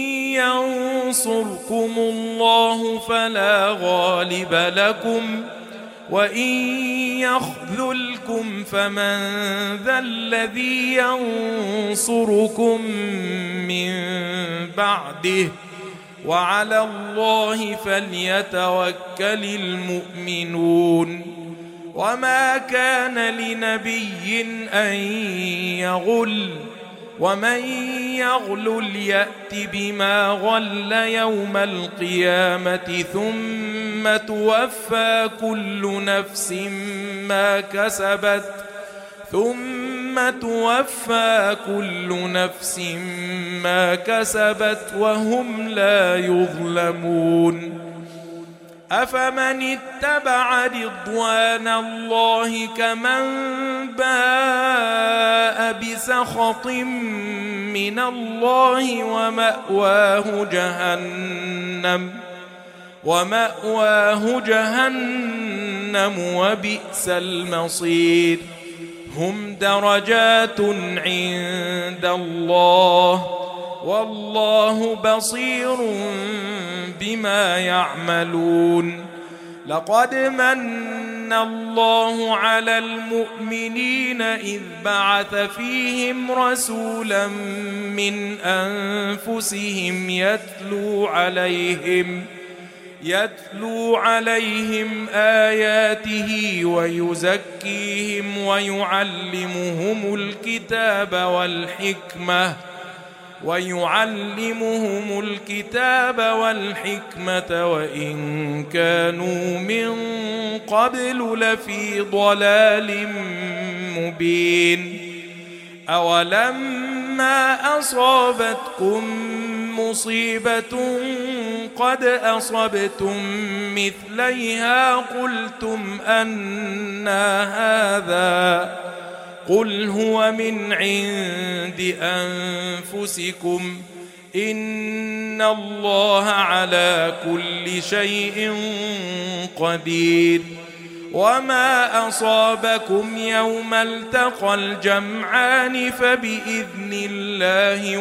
ينصركم الله فلا غالب لكم وإن يخذلكم فمن ذا الذي ينصركم من بعده وعلى الله فليتوكل المؤمنون. وما كان لنبي أن يغل ومن يغلل يأت بما غل يوم القيامة ثم توفى كل نفس ما كسبت وهم لا يظلمون. أفمن اتبع رضوان الله كمن باء بسخط من الله ومأواه جهنم وبئس المصير هم درجات عند الله والله بصير بما يعملون لقد من الله على المؤمنين إذ بعث فيهم رسولا من أنفسهم يتلو عليهم آياته ويزكيهم ويعلمهم الكتاب والحكمة وإن كانوا من قبل لفي ضلال مبين أولما أصابتكم مصيبة قد أصبتم مثليها قلتم أنى هذا قل هو من عند أنفسكم إن الله على كل شيء قدير وما أصابكم يوم التقى الجمعان فبإذن الله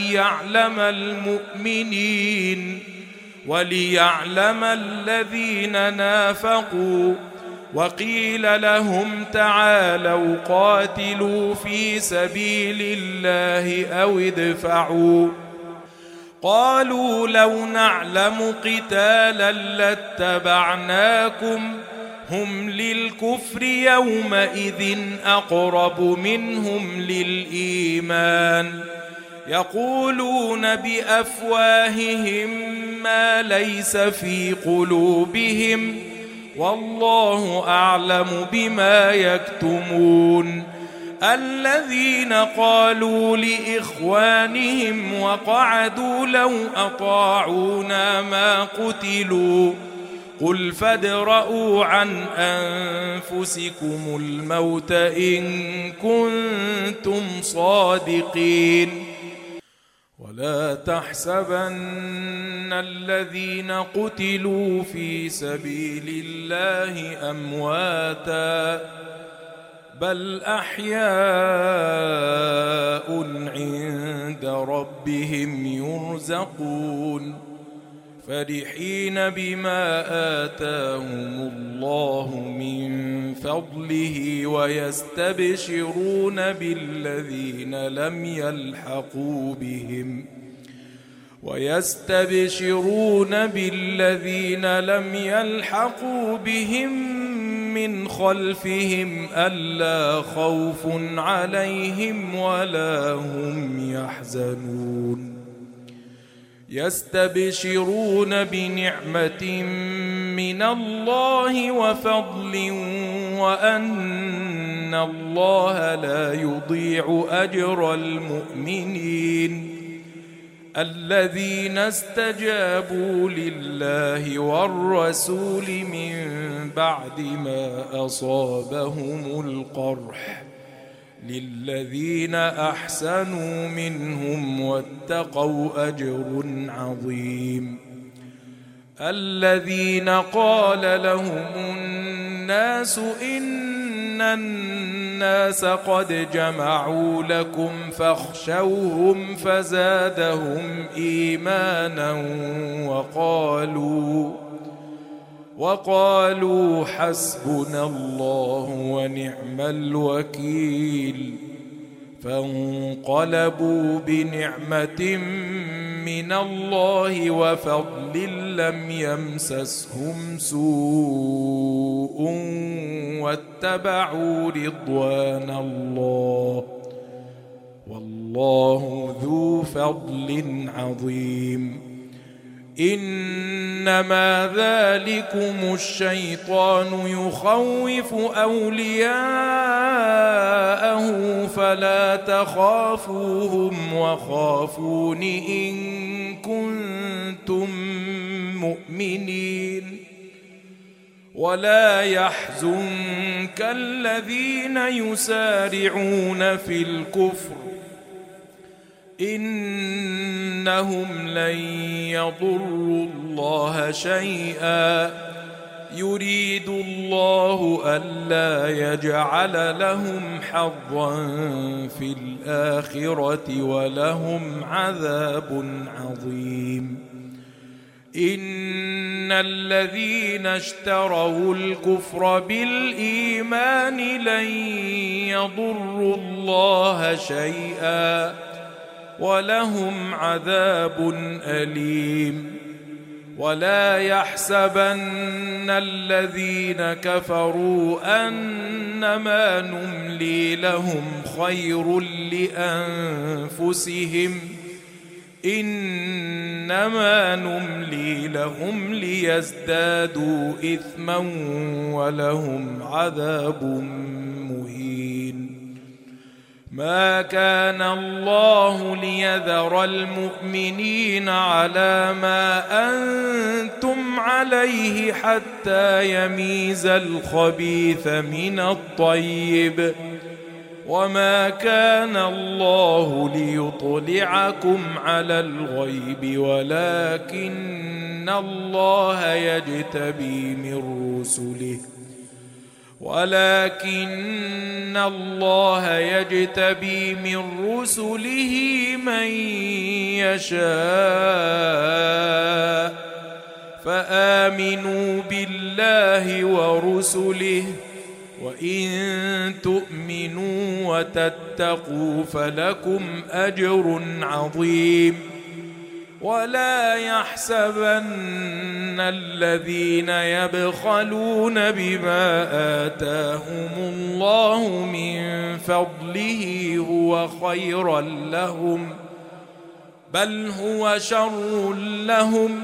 وليعلم الذين نافقوا وقيل لهم تعالوا قاتلوا في سبيل الله أو ادفعوا قالوا لو نعلم قتالا لاتبعناكم هم للكفر يومئذ أقرب منهم للإيمان يقولون بأفواههم ما ليس في قلوبهم والله أعلم بما يكتمون الذين قالوا لإخوانهم وقعدوا لو أطاعونا ما قتلوا قل فادرءوا عن أنفسكم الموت إن كنتم صادقين ولا تحسبن الذين قتلوا في سبيل الله أمواتا بل أحياء عند ربهم يرزقون فرحين بما آتاهم الله من فضله ويستبشرون بالذين لم يلحقوا بهم من خلفهم ألا خوف عليهم ولا هم يحزنون يستبشرون بنعمة من الله وفضل وأن الله لا يضيع أجر المؤمنين الذين استجابوا لله والرسول من بعد ما أصابهم القرح للذين أحسنوا منهم واتقوا أجر عظيم الذين قال لهم الناس إن الناس قد جمعوا لكم فاخشوهم فزادهم إيمانا وقالوا حسبنا الله ونعم الوكيل فانقلبوا بنعمة من الله وفضل لم يمسسهم سوء واتبعوا رضوان الله والله ذو فضل عظيم إنما ذلكم الشيطان يخوف أولياءه فلا تخافوهم وخافون إن كنتم مؤمنين ولا يحزنك الذين يسارعون في الكفر إنهم لن يضروا الله شيئا يريد الله ألا يجعل لهم حظا في الآخرة ولهم عذاب عظيم. إن الذين اشتروا الكفر بالإيمان لن يضروا الله شيئا ولهم عذاب أليم. ولا يحسبن الذين كفروا أنما نملي لهم خير لأنفسهم إنما نملي لهم ليزدادوا إثما ولهم عذاب مهين. ما كان الله ليذر المؤمنين على ما أنتم عليه حتى يميز الخبيث من الطيب وما كان الله ليطلعكم على الغيب ولكن الله يجتبي من رسله من يشاء فآمنوا بالله ورسله وإن تؤمنوا وتتقوا فلكم أجر عظيم. ولا يحسبن الذين يبخلون بما آتاهم الله من فضله هو خيرا لهم بل هو شر لهم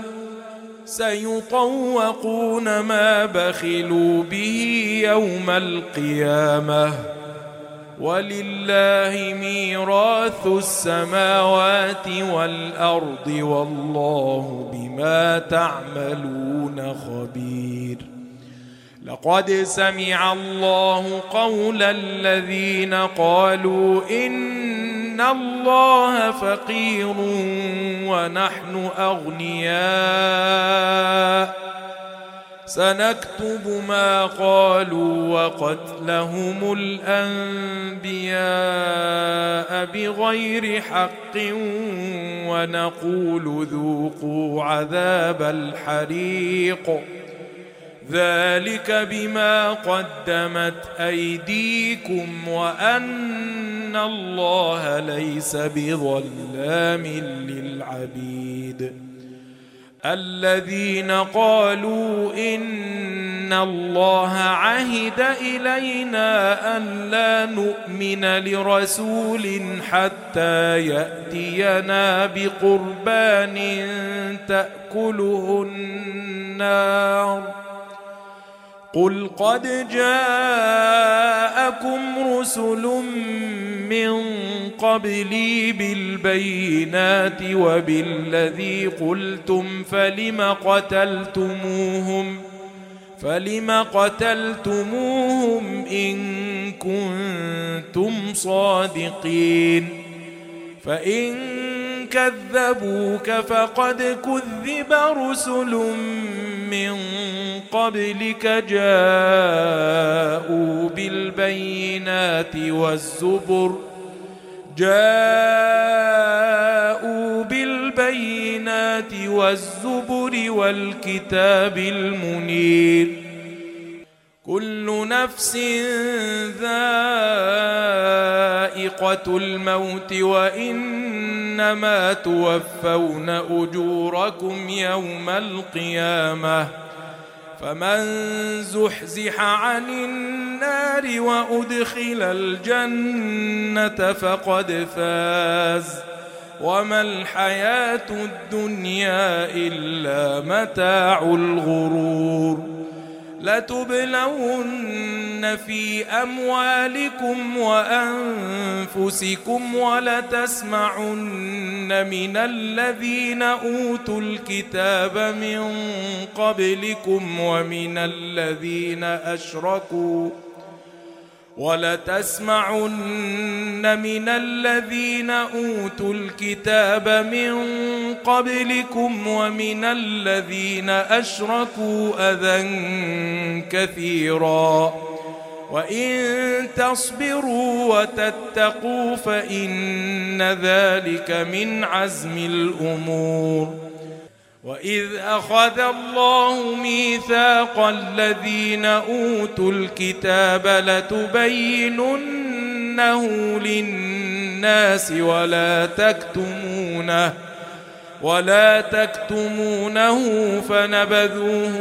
سيطوقون ما بخلوا به يوم القيامة ولله ميراث السماوات والأرض والله بما تعملون خبير. لقد سمع الله قول الذين قالوا إن الله فقير ونحن أغنياء سنكتب ما قالوا وقتلهم الأنبياء بغير حق ونقول ذوقوا عذاب الحريق ذلك بما قدمت أيديكم وأن الله ليس بظلام للعبيد. الذين قالوا إن الله عهد إلينا أن لا نؤمن لرسول حتى يأتينا بقربان تأكله النار قل قد جاءكم رسل من قبلي بالبينات وبالذي قلتم فلم قتلتموهم إن كنتم صادقين فإن كذبوك فقد كذب رسل من قبلك جاءوا بالبينات والزبر والكتاب المنير كل نفس ذائقة الموت وإنما توفون أجوركم يوم القيامة فمن زحزح عن النار وأدخل الجنة فقد فاز وما الحياة الدنيا إلا متاع الغرور لتبلون في أموالكم وأنفسكم ولتسمعن من الذين أوتوا الكتاب من قبلكم ومن الذين أشركوا أذى كثيرا وإن تصبروا وتتقوا فإن ذلك من عزم الأمور. وإذ أخذ الله ميثاق الذين أوتوا الكتاب لتبيننه للناس ولا تكتمونه فنبذوه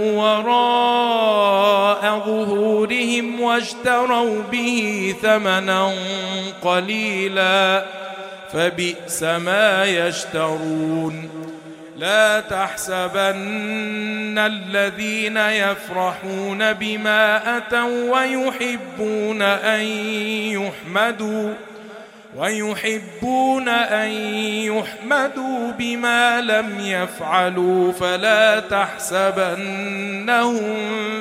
وراء ظهورهم واشتروا به ثمنا قليلا فبئس ما يشترون. لا تحسبن الذين يفرحون بما أتوا ويحبون أن يحمدوا بما لم يفعلوا فلا تحسبنهم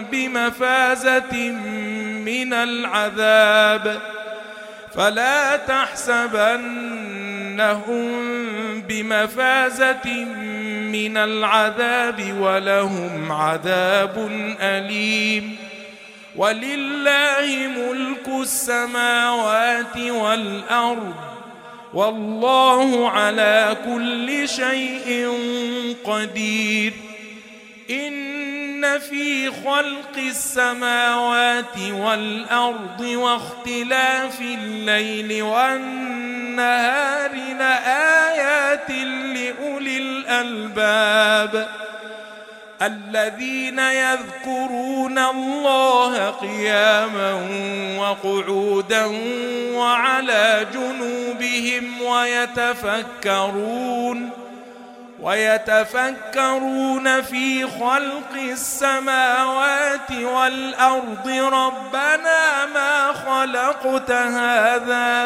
بمفازة من العذاب ولهم عذاب أليم. ولله ملك السماوات والأرض والله على كل شيء قدير. إن في خلق السماوات والأرض واختلاف الليل والنهار لآيات لأولي الألباب الذين يذكرون الله قياما وقعودا وعلى جنوبهم ويتفكرون في خلق السماوات والأرض ربنا ما خلقت هذا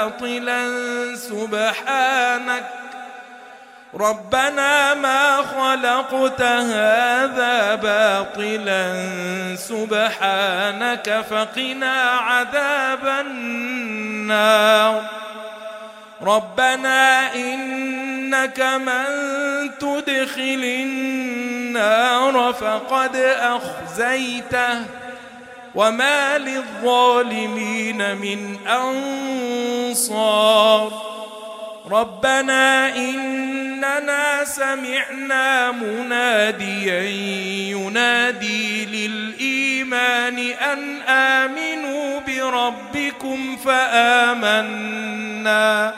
باطلا سبحانك فقنا عذاب النار. ربنا إنك من تدخل النار فقد أخزيته وما للظالمين من أنصار. ربنا إننا سمعنا مناديا ينادي للإيمان أن آمنوا بربكم فآمنا.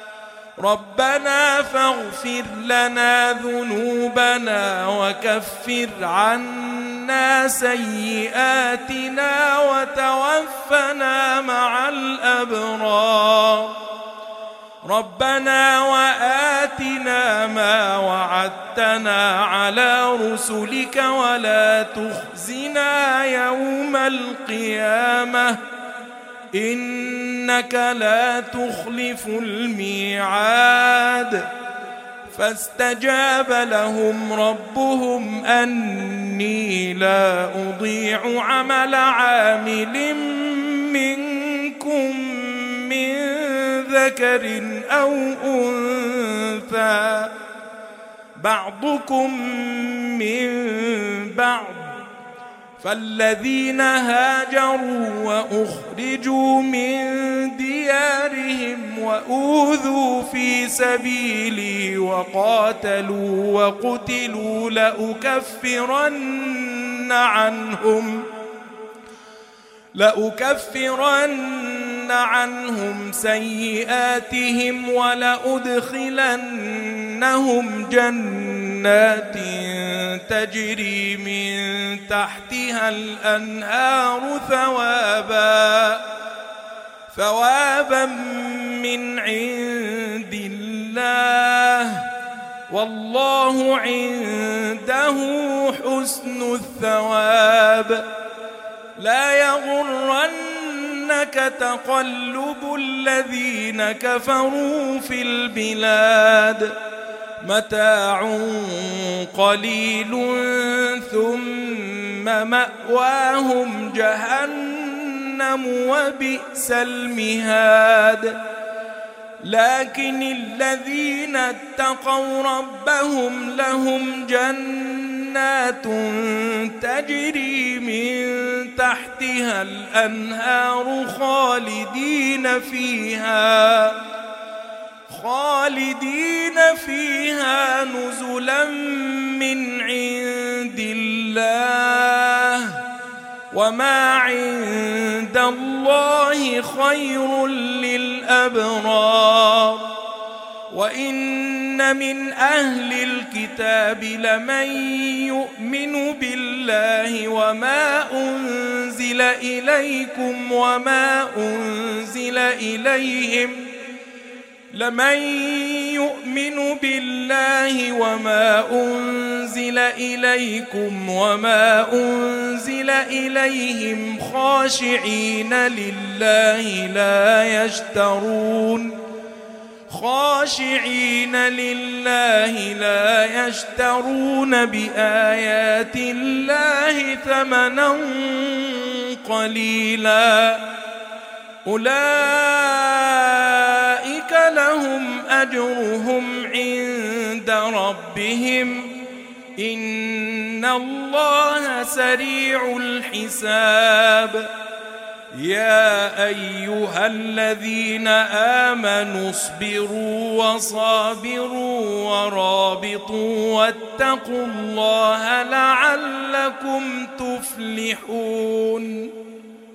ربنا فاغفر لنا ذنوبنا وكفر عنا سيئاتنا وتوفنا مع الأبرار. ربنا وآتنا ما وعدتنا على رسلك ولا تخزنا يوم القيامة إنك لا تخلف الميعاد. فاستجاب لهم ربهم أني لا أضيع عمل عامل منكم من ذكر أو أنثى بعضكم من بعض. فالذين هاجروا وأخرجوا من ديارهم وأوذوا في سبيلي وقاتلوا وقتلوا لأكفرن عنهم سيئاتهم ولأدخلنهم جنات تجري من تحتها الأنهار ثوابا من عند الله والله عنده حسن الثواب. لا يغرنك تقلب الذين كفروا في البلاد متاع قليل ثم مأواهم جهنم وبئس المهاد لكن الذين اتقوا ربهم لهم جنات تجري من تحتها الأنهار خالدين فيها نزلا من عند الله وما عند الله خير للأبرار وإن من أهل الكتاب لمن يؤمن بالله وما أنزل إليكم وما أنزل إليهم خاشعين لله لا يشترون بآيات الله ثمنا قليلا أولئك لهم أجرهم عند ربهم إن الله سريع الحساب يا أيها الذين آمنوا اصبروا وصابروا ورابطوا واتقوا الله لعلكم تفلحون.